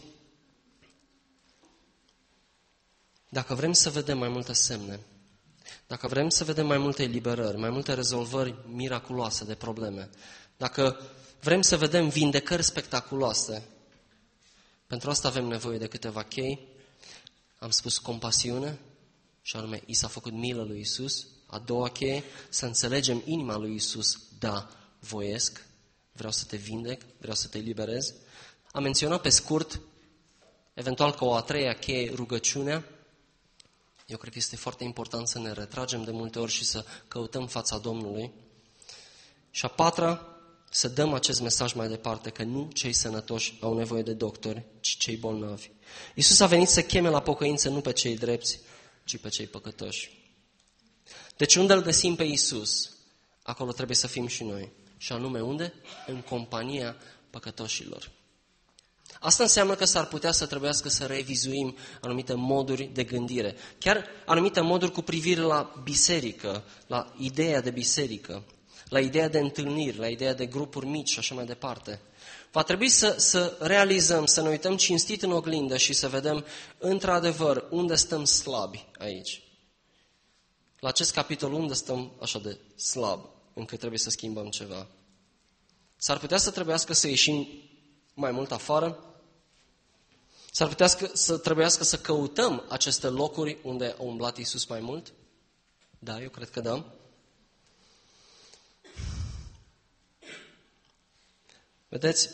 Dacă vrem să vedem mai multe semne, dacă vrem să vedem mai multe eliberări, mai multe rezolvări miraculoase de probleme, dacă vrem să vedem vindecări spectaculoase, pentru asta avem nevoie de câteva chei. Am spus compasiune, și anume, i s-a făcut milă lui Iisus. A doua cheie, să înțelegem inima lui Iisus. Da, voiesc, vreau să te vindec, vreau să te eliberez. Am menționat pe scurt, eventual ca o a treia cheie, rugăciunea. Eu cred că este foarte important să ne retragem de multe ori și să căutăm fața Domnului. Și a patra, să dăm acest mesaj mai departe, că nu cei sănătoși au nevoie de doctori, ci cei bolnavi. Iisus a venit să cheme la pocăință nu pe cei drepți, ci pe cei păcătoși. Deci unde îl găsim pe Iisus, acolo trebuie să fim și noi. Și anume unde? În compania păcătoșilor. Asta înseamnă că s-ar putea să trebuiască să revizuim anumite moduri de gândire. Chiar anumite moduri cu privire la biserică, la ideea de biserică, la ideea de întâlniri, la ideea de grupuri mici și așa mai departe. Va trebui să realizăm, să ne uităm cinstit în oglindă și să vedem într-adevăr unde stăm slabi aici. La acest capitol unde stăm așa de slab, încât trebuie să schimbăm ceva. S-ar putea să trebuiască să ieșim mai mult afară, s-ar putea să trebuiască să căutăm aceste locuri unde a umblat Iisus mai mult? Da, eu cred că da. Vedeți,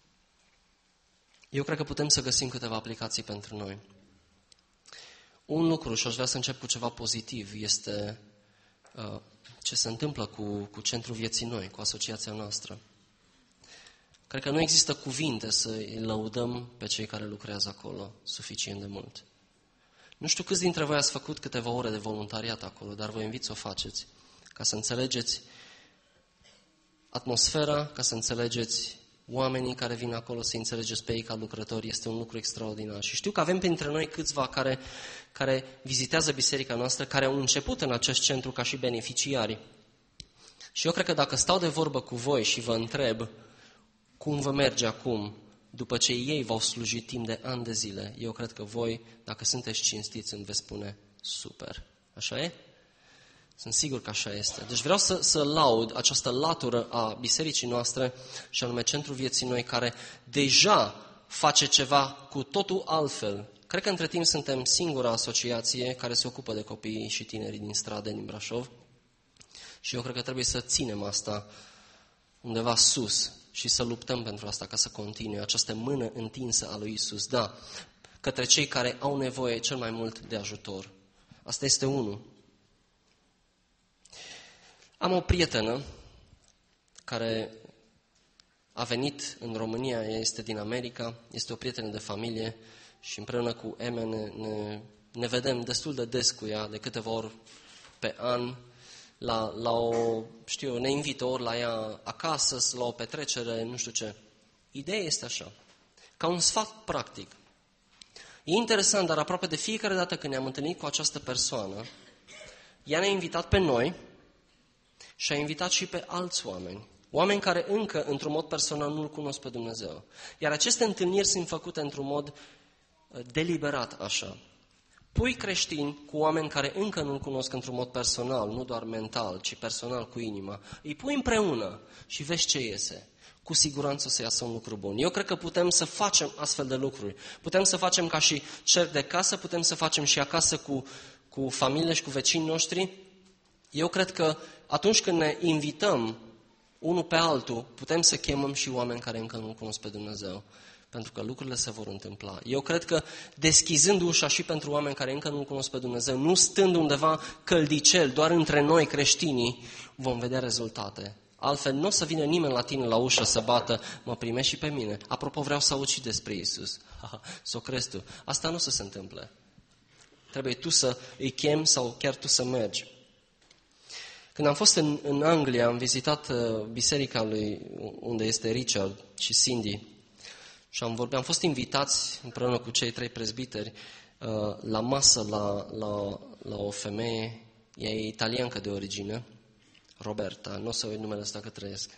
eu cred că putem să găsim câteva aplicații pentru noi. Un lucru, și aș vrea să încep cu ceva pozitiv, este ce se întâmplă cu Centrul Vieții Noi, cu asociația noastră. Cred că nu există cuvinte să îi lăudăm pe cei care lucrează acolo suficient de mult. Nu știu câți dintre voi ați făcut câteva ore de voluntariat acolo, dar vă invit să o faceți, ca să înțelegeți atmosfera, ca să înțelegeți oamenii care vin acolo, să înțelegeți pe ei ca lucrători. Este un lucru extraordinar. Și știu că avem printre noi câțiva care vizitează biserica noastră, care au început în acest centru ca și beneficiari. Și eu cred că dacă stau de vorbă cu voi și vă întreb cum vă merge acum, după ce ei v-au slujit timp de ani de zile, eu cred că voi, dacă sunteți cinstiți, îmi veți spune super. Așa e? Sunt sigur că așa este. Deci vreau să laud această latură a bisericii noastre, și anume Centrul Vieții Noi, care deja face ceva cu totul altfel. Cred că între timp suntem singura asociație care se ocupă de copiii și tinerii din stradă din Brașov. Și eu cred că trebuie să ținem asta undeva sus și să luptăm pentru asta, ca să continue această mână întinsă a lui Iisus. Da, către cei care au nevoie cel mai mult de ajutor. Asta este unul. Am o prietenă care a venit în România, ea este din America, este o prietenă de familie și împreună cu Eme ne vedem destul de des cu ea, de câteva ori pe an, ne invită ori la ea acasă, la o petrecere, nu știu ce. Ideea este așa, ca un sfat practic. E interesant, dar aproape de fiecare dată când ne-am întâlnit cu această persoană, ea ne-a invitat pe noi și a invitat și pe alți oameni. Oameni care încă, într-un mod personal, nu-L cunosc pe Dumnezeu. Iar aceste întâlniri sunt făcute într-un mod deliberat așa. Pui creștini cu oameni care încă nu-L cunosc într-un mod personal, nu doar mental, ci personal cu inima. Îi pui împreună și vezi ce iese. Cu siguranță o să iasă un lucru bun. Eu cred că putem să facem astfel de lucruri. Putem să facem ca și cerc de casă, putem să facem și acasă cu familie și cu vecinii noștri. Eu cred că atunci când ne invităm unul pe altul, putem să chemăm și oameni care încă nu cunosc pe Dumnezeu, pentru că lucrurile se vor întâmpla. Eu cred că deschizând ușa și pentru oameni care încă nu cunosc pe Dumnezeu, nu stând undeva căldicel, doar între noi creștinii, vom vedea rezultate. Altfel, nu o să vină nimeni la tine la ușă să bată, mă primești și pe mine. Apropo, vreau să aud și despre Iisus. S-o crezi tu. Asta nu o să se întâmple. Trebuie tu să îi chemi sau chiar tu să mergi. Când am fost în Anglia, am vizitat biserica lui unde este Richard și Cindy și am fost invitați împreună cu cei 3 prezbiteri la masă la o femeie, ea e italiancă de origine, Roberta, nu o să uit numele ăsta că trăiesc.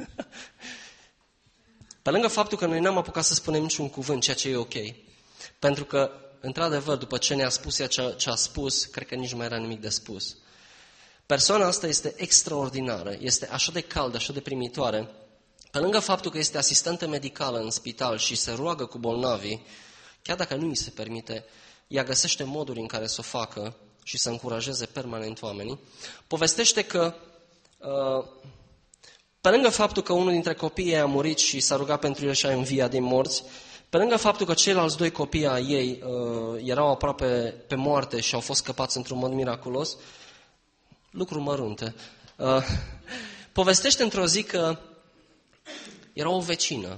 Pe lângă faptul că noi n-am apucat să spunem niciun cuvânt, ceea ce e ok, pentru că, într-adevăr, după ce ne-a spus ea ce a spus, cred că nici nu mai era nimic de spus. Persoana asta este extraordinară, este așa de caldă, așa de primitoare. Pe lângă faptul că este asistentă medicală în spital și se roagă cu bolnavii, chiar dacă nu îi se permite, ea găsește moduri în care să o facă și să încurajeze permanent oamenii. Povestește că, pe lângă faptul că unul dintre copiii ei a murit și s-a rugat pentru el și a înviat din morți, pe lângă faptul că ceilalți 2 copii ai ei erau aproape pe moarte și au fost scăpați într-un mod miraculos, lucruri mărunte. Povestește într-o zi că era o vecină.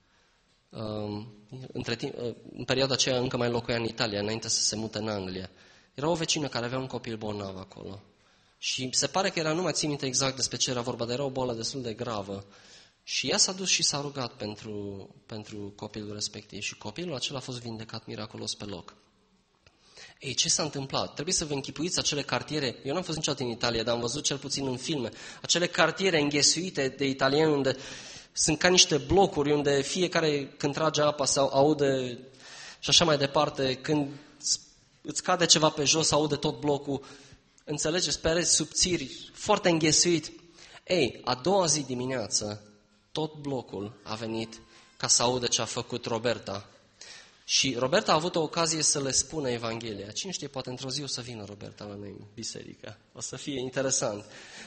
În perioada aceea încă mai locuia în Italia, înainte să se mute în Anglia. Era o vecină care avea un copil bolnav acolo. Și se pare că nu mai țin minte exact despre ce era vorba, dar era o boală destul de gravă. Și ea s-a dus și s-a rugat pentru copilul respectiv. Și copilul acela a fost vindecat miraculos pe loc. Ei, ce s-a întâmplat? Trebuie să vă închipuiți acele cartiere, eu n-am fost niciodată în Italia, dar am văzut cel puțin în filme, acele cartiere înghesuite de italieni unde sunt ca niște blocuri, unde fiecare când trage apa se aude și așa mai departe, când îți cade ceva pe jos, aude tot blocul, înțelegeți, pereți subțiri, foarte înghesuit. Ei, a doua zi dimineață, tot blocul a venit ca să audă ce a făcut Roberta. Și Roberta a avut o ocazie să le spună Evanghelia. Cine știe, poate într-o zi o să vină Roberta la noi în biserică. O să fie interesant.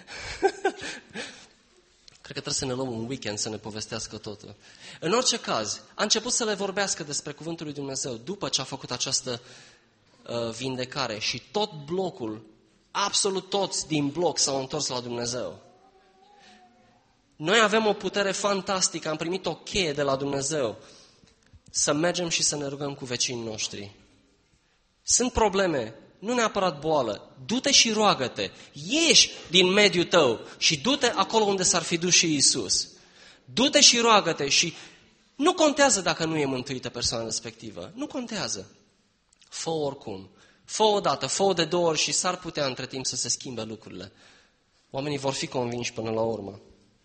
Cred că trebuie să ne luăm un weekend să ne povestească totul. În orice caz, a început să le vorbească despre Cuvântul lui Dumnezeu după ce a făcut această vindecare și tot blocul, absolut toți din bloc s-au întors la Dumnezeu. Noi avem o putere fantastică, am primit o cheie de la Dumnezeu să mergem și să ne rugăm cu vecinii noștri. Sunt probleme, nu neapărat boală. Du-te și roagă-te. Ieși din mediul tău și du-te acolo unde s-ar fi dus și Iisus. Du-te și roagă-te și nu contează dacă nu e mântuită persoana respectivă. Nu contează. Fă oricum. Fă o dată, fă de 2 ori și s-ar putea între timp să se schimbe lucrurile. Oamenii vor fi convinși până la urmă.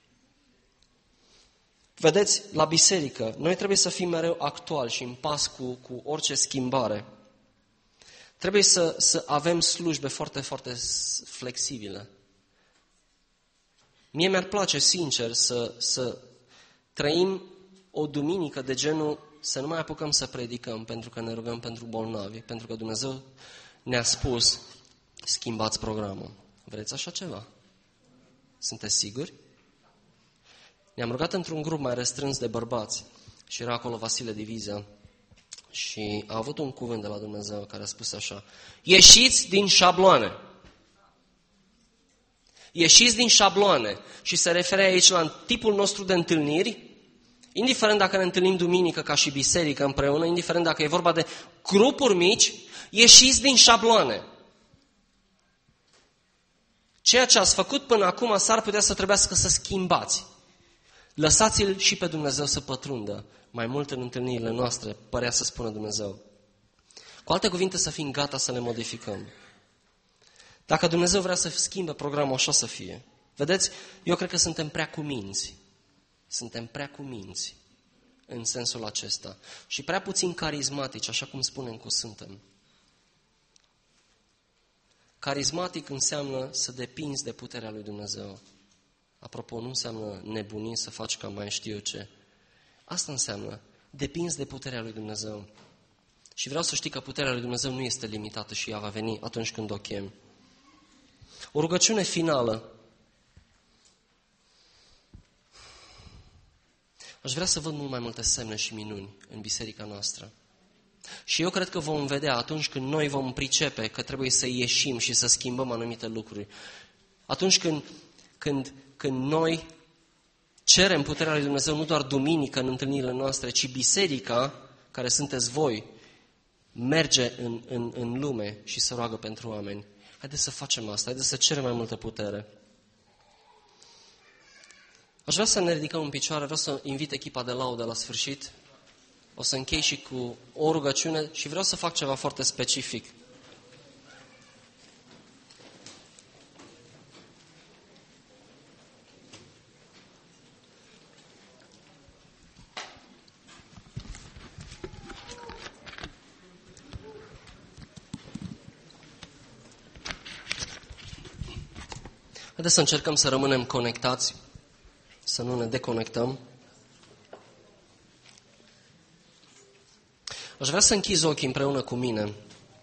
Vedeți, la biserică, noi trebuie să fim mereu actuali și în pas cu orice schimbare. Trebuie să avem slujbe foarte, foarte flexibile. Mie mi-ar place, sincer, să trăim o duminică de genul să nu mai apucăm să predicăm pentru că ne rugăm pentru bolnavi, pentru că Dumnezeu ne-a spus, schimbați programul. Vreți așa ceva? Sunteți siguri? Ne-am rugat într-un grup mai restrâns de bărbați și era acolo Vasile Divizia și a avut un cuvânt de la Dumnezeu care a spus așa: ieșiți din șabloane. Ieșiți din șabloane. Și se referă aici la tipul nostru de întâlniri, indiferent dacă ne întâlnim duminică ca și biserică împreună, indiferent dacă e vorba de grupuri mici, ieșiți din șabloane. Ceea ce ați făcut până acum s-ar putea să trebuiască să schimbați. Lăsați-l și pe Dumnezeu să pătrundă mai mult în întâlnirile noastre, părea să spună Dumnezeu. Cu alte cuvinte, să fim gata să le modificăm. Dacă Dumnezeu vrea să schimbe programul, așa să fie. Vedeți, eu cred că suntem prea cuminți. Suntem prea cuminți în sensul acesta. Și prea puțin carismatici, așa cum spunem că suntem. Carismatic înseamnă să depinzi de puterea lui Dumnezeu. Apropo, nu înseamnă nebunie să faci ca mai știu eu ce. Asta înseamnă, depinzi de puterea lui Dumnezeu. Și vreau să știi că puterea lui Dumnezeu nu este limitată și ea va veni atunci când o chem. O rugăciune finală. Aș vrea să văd mult mai multe semne și minuni în biserica noastră. Și eu cred că vom vedea atunci când noi vom pricepe că trebuie să ieșim și să schimbăm anumite lucruri. Atunci când noi cerem puterea lui Dumnezeu nu doar duminică în întâlnirile noastre, ci biserica, care sunteți voi, merge în lume și se roagă pentru oameni. Haideți să facem asta, haideți să cerem mai multă putere. Aș vrea să ne ridicăm în picioare, vreau să invit echipa de laudă la sfârșit. O să închei și cu o rugăciune și vreau să fac ceva foarte specific. Haideți să încercăm să rămânem conectați, să nu ne deconectăm. Aș vrea să închizi ochii împreună cu mine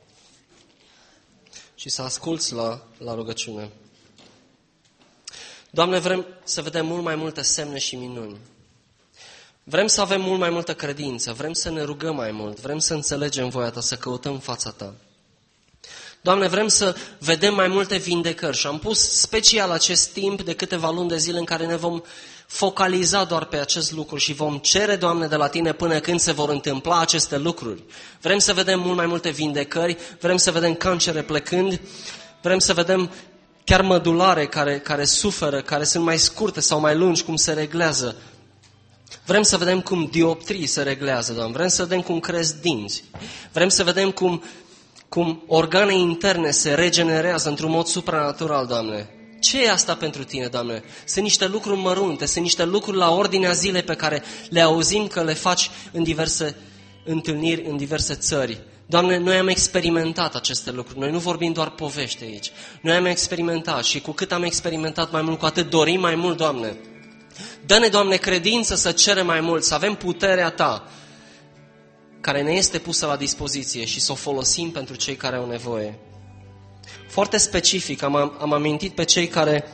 și să asculți la rugăciune. Doamne, vrem să vedem mult mai multe semne și minuni. Vrem să avem mult mai multă credință, vrem să ne rugăm mai mult, vrem să înțelegem voia Ta, să căutăm fața Ta. Doamne, vrem să vedem mai multe vindecări și am pus special acest timp de câteva luni de zile în care ne vom focaliza doar pe acest lucru și vom cere, Doamne, de la Tine până când se vor întâmpla aceste lucruri. Vrem să vedem mult mai multe vindecări, vrem să vedem cancere plecând, vrem să vedem chiar mădulare care suferă, care sunt mai scurte sau mai lungi, cum se reglează. Vrem să vedem cum dioptrii se reglează, Doamne, vrem să vedem cum cresc dinți, vrem să vedem cum organe interne se regenerează într-un mod supranatural, Doamne. Ce e asta pentru Tine, Doamne? Sunt niște lucruri mărunte, sunt niște lucruri la ordinea zilei pe care le auzim că le faci în diverse întâlniri, în diverse țări. Doamne, noi am experimentat aceste lucruri, noi nu vorbim doar povești aici. Noi am experimentat și cu cât am experimentat mai mult, cu atât dorim mai mult, Doamne. Dă-ne, Doamne, credință să cerem mai mult, să avem puterea Ta, care ne este pusă la dispoziție și să o folosim pentru cei care au nevoie. Foarte specific, am amintit pe cei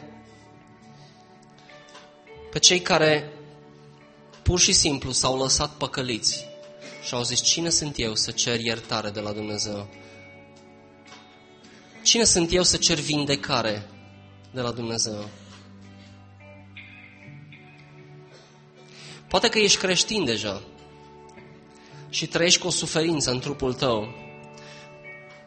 care pur și simplu s-au lăsat păcăliți și au zis, cine sunt eu să cer iertare de la Dumnezeu? Cine sunt eu să cer vindecare de la Dumnezeu? Poate că ești creștin deja și trăiești cu o suferință în trupul tău.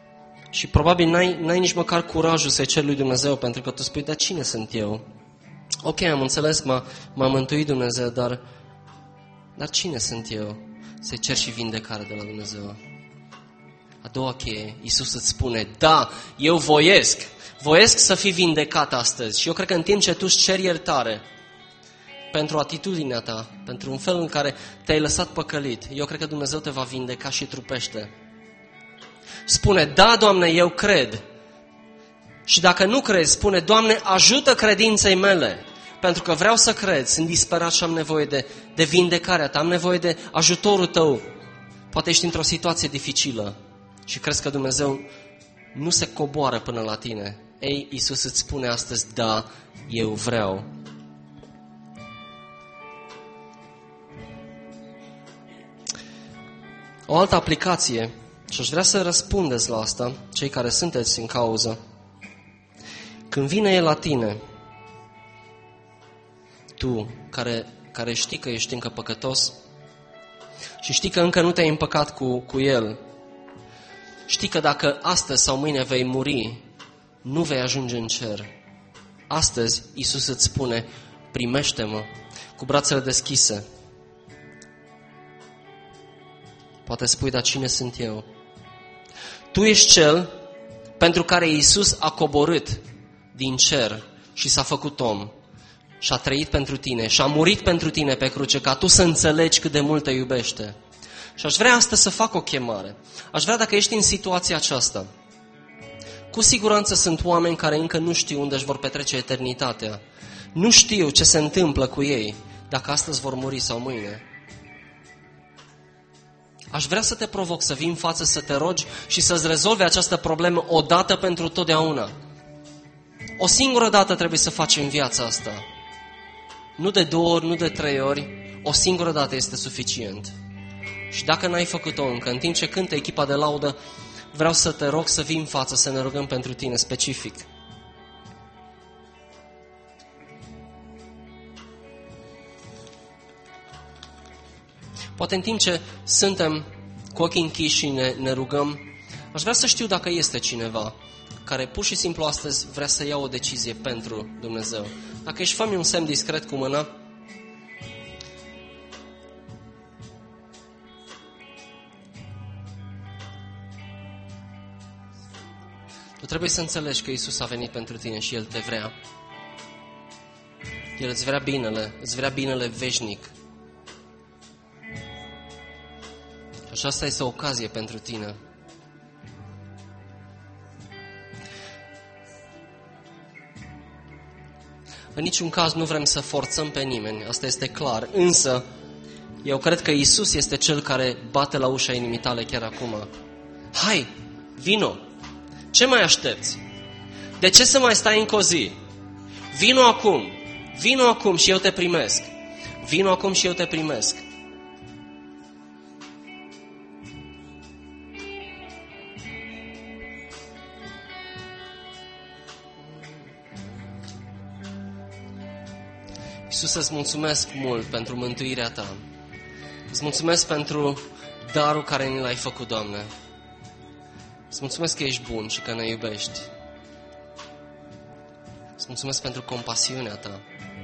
Și probabil n-ai nici măcar curajul să-i ceri lui Dumnezeu, pentru că tu spui, dar cine sunt eu? Ok, am înțeles, m-a mântuit Dumnezeu, dar cine sunt eu? Să-i cer și vindecare de la Dumnezeu. A doua cheie, Iisus îți spune, da, eu voiesc să fii vindecat astăzi. Și eu cred că în timp ce tu îți ceri iertare pentru atitudinea ta, pentru un fel în care te-ai lăsat păcălit, eu cred că Dumnezeu te va vindeca și trupește. Spune, da, Doamne, eu cred. Și dacă nu crezi, spune, Doamne, ajută credinței mele, pentru că vreau să cred, sunt disperat și am nevoie de vindecarea ta, am nevoie de ajutorul tău. Poate ești într-o situație dificilă și crezi că Dumnezeu nu se coboară până la tine. Ei, Iisus îți spune astăzi, da, eu vreau. O altă aplicație, și aș vrea să răspundeți la asta, cei care sunteți în cauză. Când vine El la tine, tu, care știi că ești încă păcătos și știi că încă nu te-ai împăcat cu El, știi că dacă astăzi sau mâine vei muri, nu vei ajunge în cer. Astăzi, Iisus îți spune, primește-mă cu brațele deschise. Poate spui, dar cine sunt eu? Tu ești cel pentru care Iisus a coborât din cer și s-a făcut om și a trăit pentru tine și a murit pentru tine pe cruce, ca tu să înțelegi cât de mult te iubește. Și aș vrea astăzi să fac o chemare. Aș vrea, dacă ești în situația aceasta, cu siguranță sunt oameni care încă nu știu unde își vor petrece eternitatea. Nu știu ce se întâmplă cu ei, dacă astăzi vor muri sau mâine. Aș vrea să te provoc să vii în față, să te rogi și să-ți rezolvi această problemă odată pentru totdeauna. O singură dată trebuie să faci în viața asta. Nu de 2 ori, nu de 3 ori, o singură dată este suficient. Și dacă n-ai făcut-o încă, în timp ce cântă echipa de laudă, vreau să te rog să vii în față, să ne rugăm pentru tine specific. Poate în timp ce suntem cu ochii închiși și ne rugăm, aș vrea să știu dacă este cineva care pur și simplu astăzi vrea să ia o decizie pentru Dumnezeu. Dacă ești, fă-mi un semn discret cu mâna. Tu trebuie să înțelegi că Iisus a venit pentru tine și El te vrea. El îți vrea binele, îți vrea binele veșnic. Și asta este o ocazie pentru tine. În niciun caz nu vrem să forțăm pe nimeni, asta este clar. Însă, eu cred că Iisus este Cel care bate la ușa inimii tale chiar acum. Hai, vino! Ce mai aștepți? De ce să mai stai încă o zi? Vino acum! Vino acum și eu te primesc! Vino acum și eu te primesc! Iisus, îți mulțumesc mult pentru mântuirea Ta. Îți mulțumesc pentru darul care ni l-ai făcut, Doamne. Îți mulțumesc că ești bun și că ne iubești. Îți mulțumesc pentru compasiunea Ta.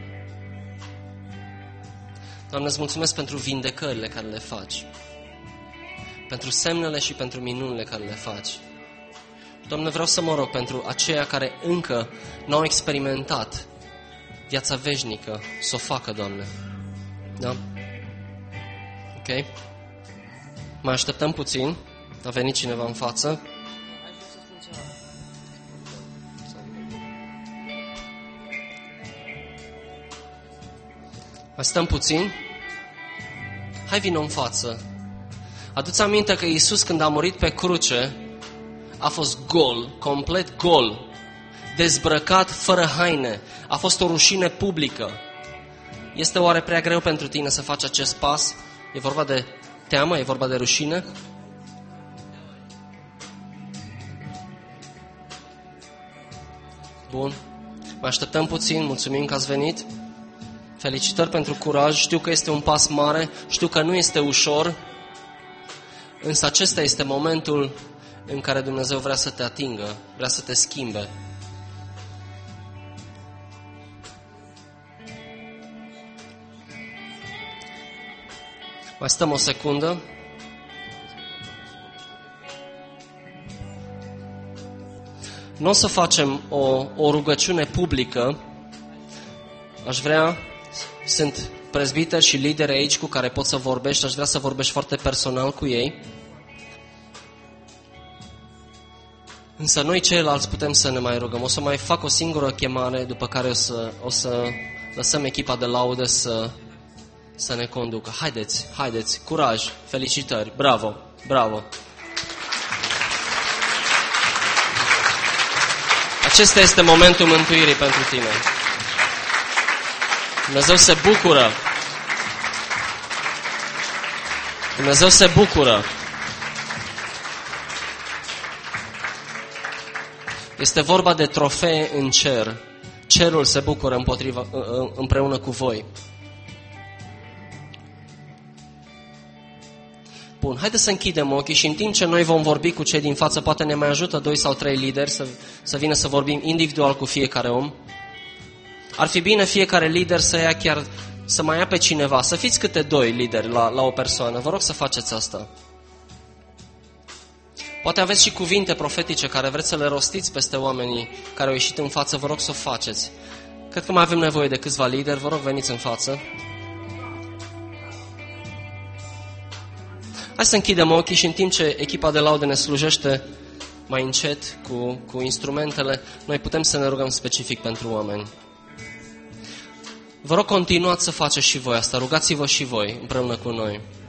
Doamne, îți mulțumesc pentru vindecările care le faci, pentru semnele și pentru minunile care le faci. Doamne, vreau să mă rog pentru aceia care încă nu au experimentat viața veșnică, să o facă, Doamne. Da? Ok? Mai așteptăm puțin. A venit cineva în față. Mai stăm puțin. Hai, vină în față. Adu-ți aminte că Iisus, când a murit pe cruce, a fost gol, complet gol, dezbrăcat, fără haine. A fost o rușine publică. Este oare prea greu pentru tine să faci acest pas? E vorba de teamă? E vorba de rușine? Bun. Mai așteptăm puțin. Mulțumim că ați venit. Felicitări pentru curaj. Știu că este un pas mare. Știu că nu este ușor. Însă acesta este momentul în care Dumnezeu vrea să te atingă, vrea să te schimbe. Mai stăm o secundă. Nu o să facem o rugăciune publică. Aș vrea, sunt prezbiteri și lideri aici cu care poți să vorbești, aș vrea să vorbești foarte personal cu ei. Însă noi ceilalți putem să ne mai rugăm. O să mai fac o singură chemare, după care o să lăsăm echipa de laudă să ne conducă. Haideți, curaj, felicitări, bravo. Acesta este momentul mântuirii pentru tine. Dumnezeu se bucură. Dumnezeu se bucură. Este vorba de trofee în cer. Cerul se bucură împreună cu voi. Bun, haideți să închidem ochii și în timp ce noi vom vorbi cu cei din față, poate ne mai ajută 2 sau 3 lideri să vină să vorbim individual cu fiecare om. Ar fi bine fiecare lider să mai ia pe cineva, să fiți câte 2 lideri la o persoană. Vă rog să faceți asta. Poate aveți și cuvinte profetice care vreți să le rostiți peste oamenii care au ieșit în față, vă rog să o faceți. Cred că mai avem nevoie de câțiva lideri, vă rog veniți în față. Hai să închidem ochii și în timp ce echipa de laudă ne slujește mai încet cu instrumentele, noi putem să ne rugăm specific pentru oameni. Vă rog, continuați să faceți și voi asta, rugați-vă și voi împreună cu noi.